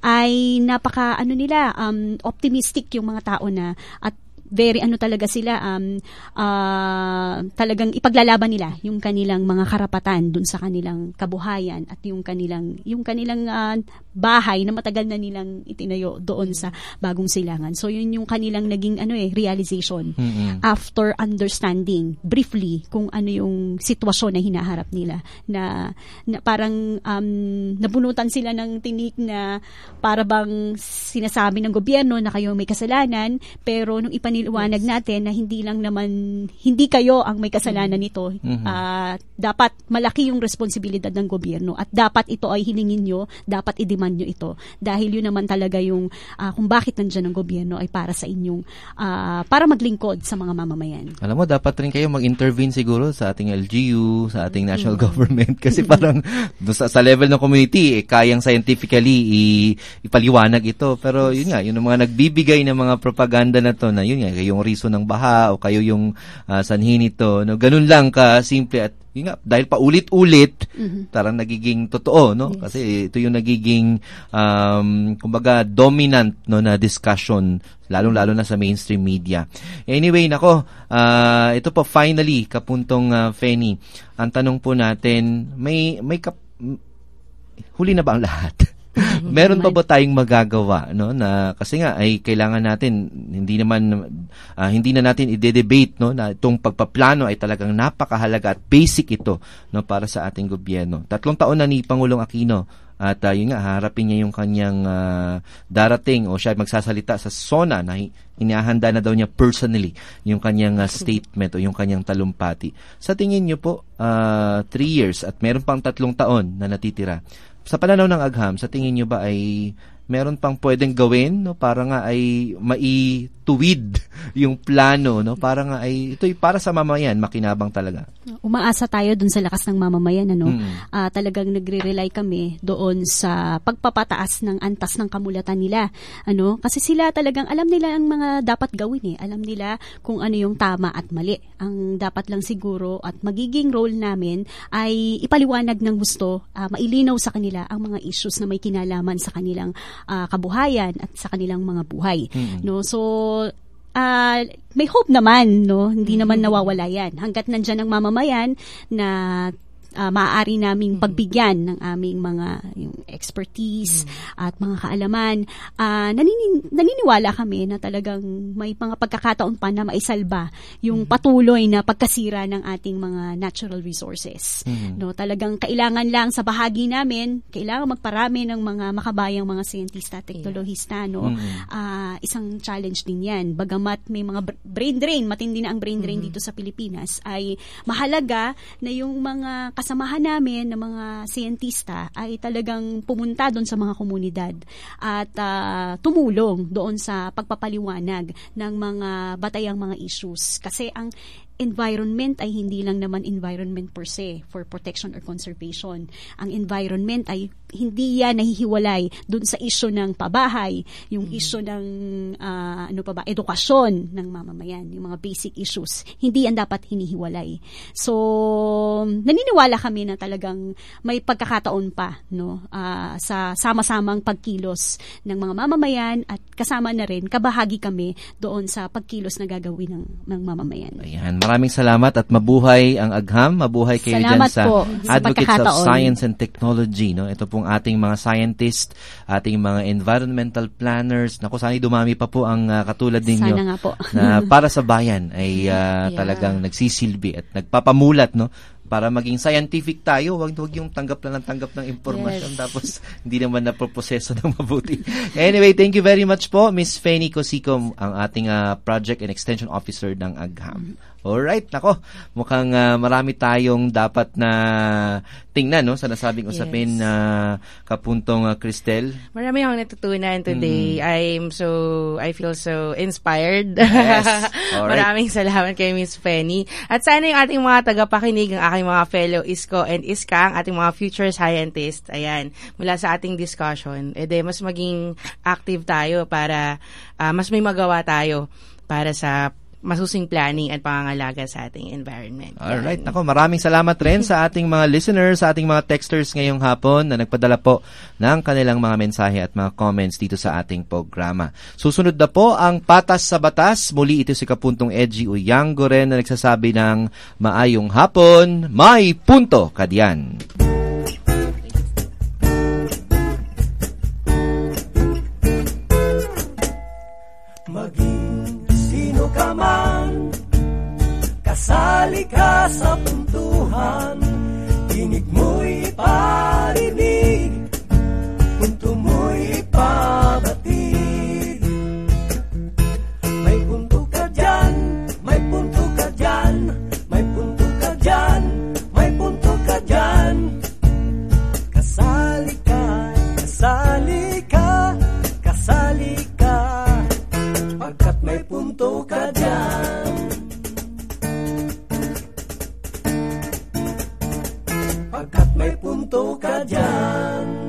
ay napaka ano nila um optimistic yung mga tao na at very ano talaga sila um uh, talagang ipaglalaban nila yung kanilang mga karapatan dun sa kanilang kabuhayan at yung kanilang yung kanilang uh, bahay na matagal na nilang itinayo doon sa Bagong Silangan. So yun yung kanilang naging ano eh realization mm-hmm. after understanding briefly kung ano yung sitwasyon na hinaharap nila na, na parang um, nabunutan sila ng tinik na para bang sinasabi ng gobyerno na kayo may kasalanan pero nung ipan niliwanag natin na hindi lang naman, hindi kayo ang may kasalanan nito. Mm-hmm. Uh, dapat malaki yung responsibilidad ng gobyerno at dapat ito ay hilingin nyo, dapat i-demand nyo ito. Dahil yun naman talaga yung uh, kung bakit nandyan ang gobyerno ay para sa inyong, uh, para maglingkod sa mga mamamayan. Alam mo, dapat rin kayo mag-intervene siguro sa ating L G U, sa ating national mm-hmm. government kasi parang sa, sa level ng community, eh, kayang scientifically i- ipaliwanag ito. Pero yun nga, yun ang mga nagbibigay ng mga propaganda na to na yun nga, kayo yung reason ng baha o kayo yung uh, sanhi nito. No? Ganun lang ka simple at yun nga, dahil pa ulit-ulit mm-hmm. tarang nagiging totoo, no? Yes. Kasi ito yung nagiging um, kumbaga dominant no na discussion lalong-lalo na sa mainstream media. Anyway, nako, uh, ito po finally kapuntong uh, Feni. Ang tanong po natin, may may kap- huli na ba ang lahat? Meron pa ba tayong magagawa no na kasi nga ay kailangan natin hindi naman uh, hindi na natin i-debate no na itong pagpaplano ay talagang napakahalaga at basic ito no para sa ating gobyerno. Tatlong taon na ni Pangulong Aquino at uh, yun nga harapin niya yung kanyang uh, darating o siya magsasalita sa SONA na inihahanda na daw niya personally yung kanyang uh, statement o yung kanyang talumpati. Sa tingin niyo po uh, three years at meron pang tatlong taon na natitira. Sa pananaw ng Agham, sa tingin nyo ba ay meron pang pwedeng gawin no para nga ay maituwid yung plano no para nga ay ito'y para sa mamamayan makinabang talaga. Umaasa tayo dun sa lakas ng mamamayan ano. Mm. Uh, talagang nagre-rely kami doon sa pagpapataas ng antas ng kamulatan nila ano kasi sila talagang alam nila ang mga dapat gawin eh. Alam nila kung ano yung tama at mali. Ang dapat lang siguro at magiging role namin ay ipaliwanag ng gusto, uh, mailinaw sa kanila ang mga issues na may kinalaman sa kanilang Uh, kabuhayan at sa kanilang mga buhay. Mm-hmm. No, so uh, may hope naman, no. Hindi mm-hmm. naman nawawala yan. Hangga't nandiyan ang mamamayan na uh, maaari naming pagbigyan ng aming mga yung expertise mm-hmm. at mga kaalaman. Uh, nanini- naniniwala kami na talagang may mga pagkakataon pa na maisalba yung mm-hmm. patuloy na pagkasira ng ating mga natural resources. Mm-hmm. No, talagang kailangan lang sa bahagi namin, kailangan magparami ng mga makabayang mga siyentista, teknolohista, no. Mm-hmm. Uh, isang challenge din 'yan. Bagamat may mga brain drain, matindi na ang brain drain mm-hmm. dito sa Pilipinas, ay mahalaga na yung mga kasamahan namin ng mga siyentista ay talagang pumunta doon sa mga komunidad at uh, tumulong doon sa pagpapaliwanag ng mga batayang mga issues. Kasi ang environment ay hindi lang naman environment per se for protection or conservation. Ang environment ay hindi yan nahihiwalay dun sa issue ng pabahay, yung mm. issue ng uh, ano pa ba, edukasyon ng mamamayan, yung mga basic issues. Hindi yan dapat hinihiwalay. So, naniniwala kami na talagang may pagkakataon pa, no, uh, sa sama-samang pagkilos ng mga mamamayan at kasama na rin kabahagi kami doon sa pagkilos na gagawin ng, ng mamamayan. Ayan. Maraming salamat at mabuhay ang Agham. Mabuhay kayo salamat dyan sa po, Advocates sa of Science and Technology. No? Ito pong ating mga scientists, ating mga environmental planners. Naku, sana dumami pa po ang uh, katulad ninyo. Sana nga po. Na para sa bayan ay uh, yeah. talagang nagsisilbi at nagpapamulat, no? Para maging scientific tayo, wag wag yung tanggap lang ng tanggap ng impormasyon yes. tapos hindi naman naproproseso ng mabuti. Anyway, thank you very much po, Miss Fanny Cosico, ang ating uh, Project and Extension Officer ng Agham. Alright, nako, mukhang uh, marami tayong dapat na tingnan, no, sa nasabing usapin na yes. uh, kapuntong uh, Cristel. Marami akong natutunan today. Mm. I'm so, I feel so inspired. Yes. Maraming salamat kay Miss Fanny. At sana yung ating mga tagapakinig, ang aking mga fellow Isko and Iska, ang ating mga future scientists, ayan, mula sa ating discussion, edi mas maging active tayo para uh, mas may magawa tayo para sa masusing planning at pangangalaga sa ating environment. Alright. Nako, maraming salamat rin sa ating mga listeners, sa ating mga texters ngayong hapon na nagpadala po ng kanilang mga mensahe at mga comments dito sa ating programa. Susunod na po ang Patas sa Batas. Muli ito si Kapuntong Edgy Uyango rin na nagsasabi ng maayong hapon, may punto kadyan. Ka man, kasali ka sa puntuhan, tinig mo'y iparinig, punto mo'y ipabatid. May punto ka dyan, may punto ka dyan, may punto ka dyan, may punto ka dyan. Kasali ka, kasali ka, kasali ka, pagkat may punto ka dyan. Pagkat may punto ka dyan.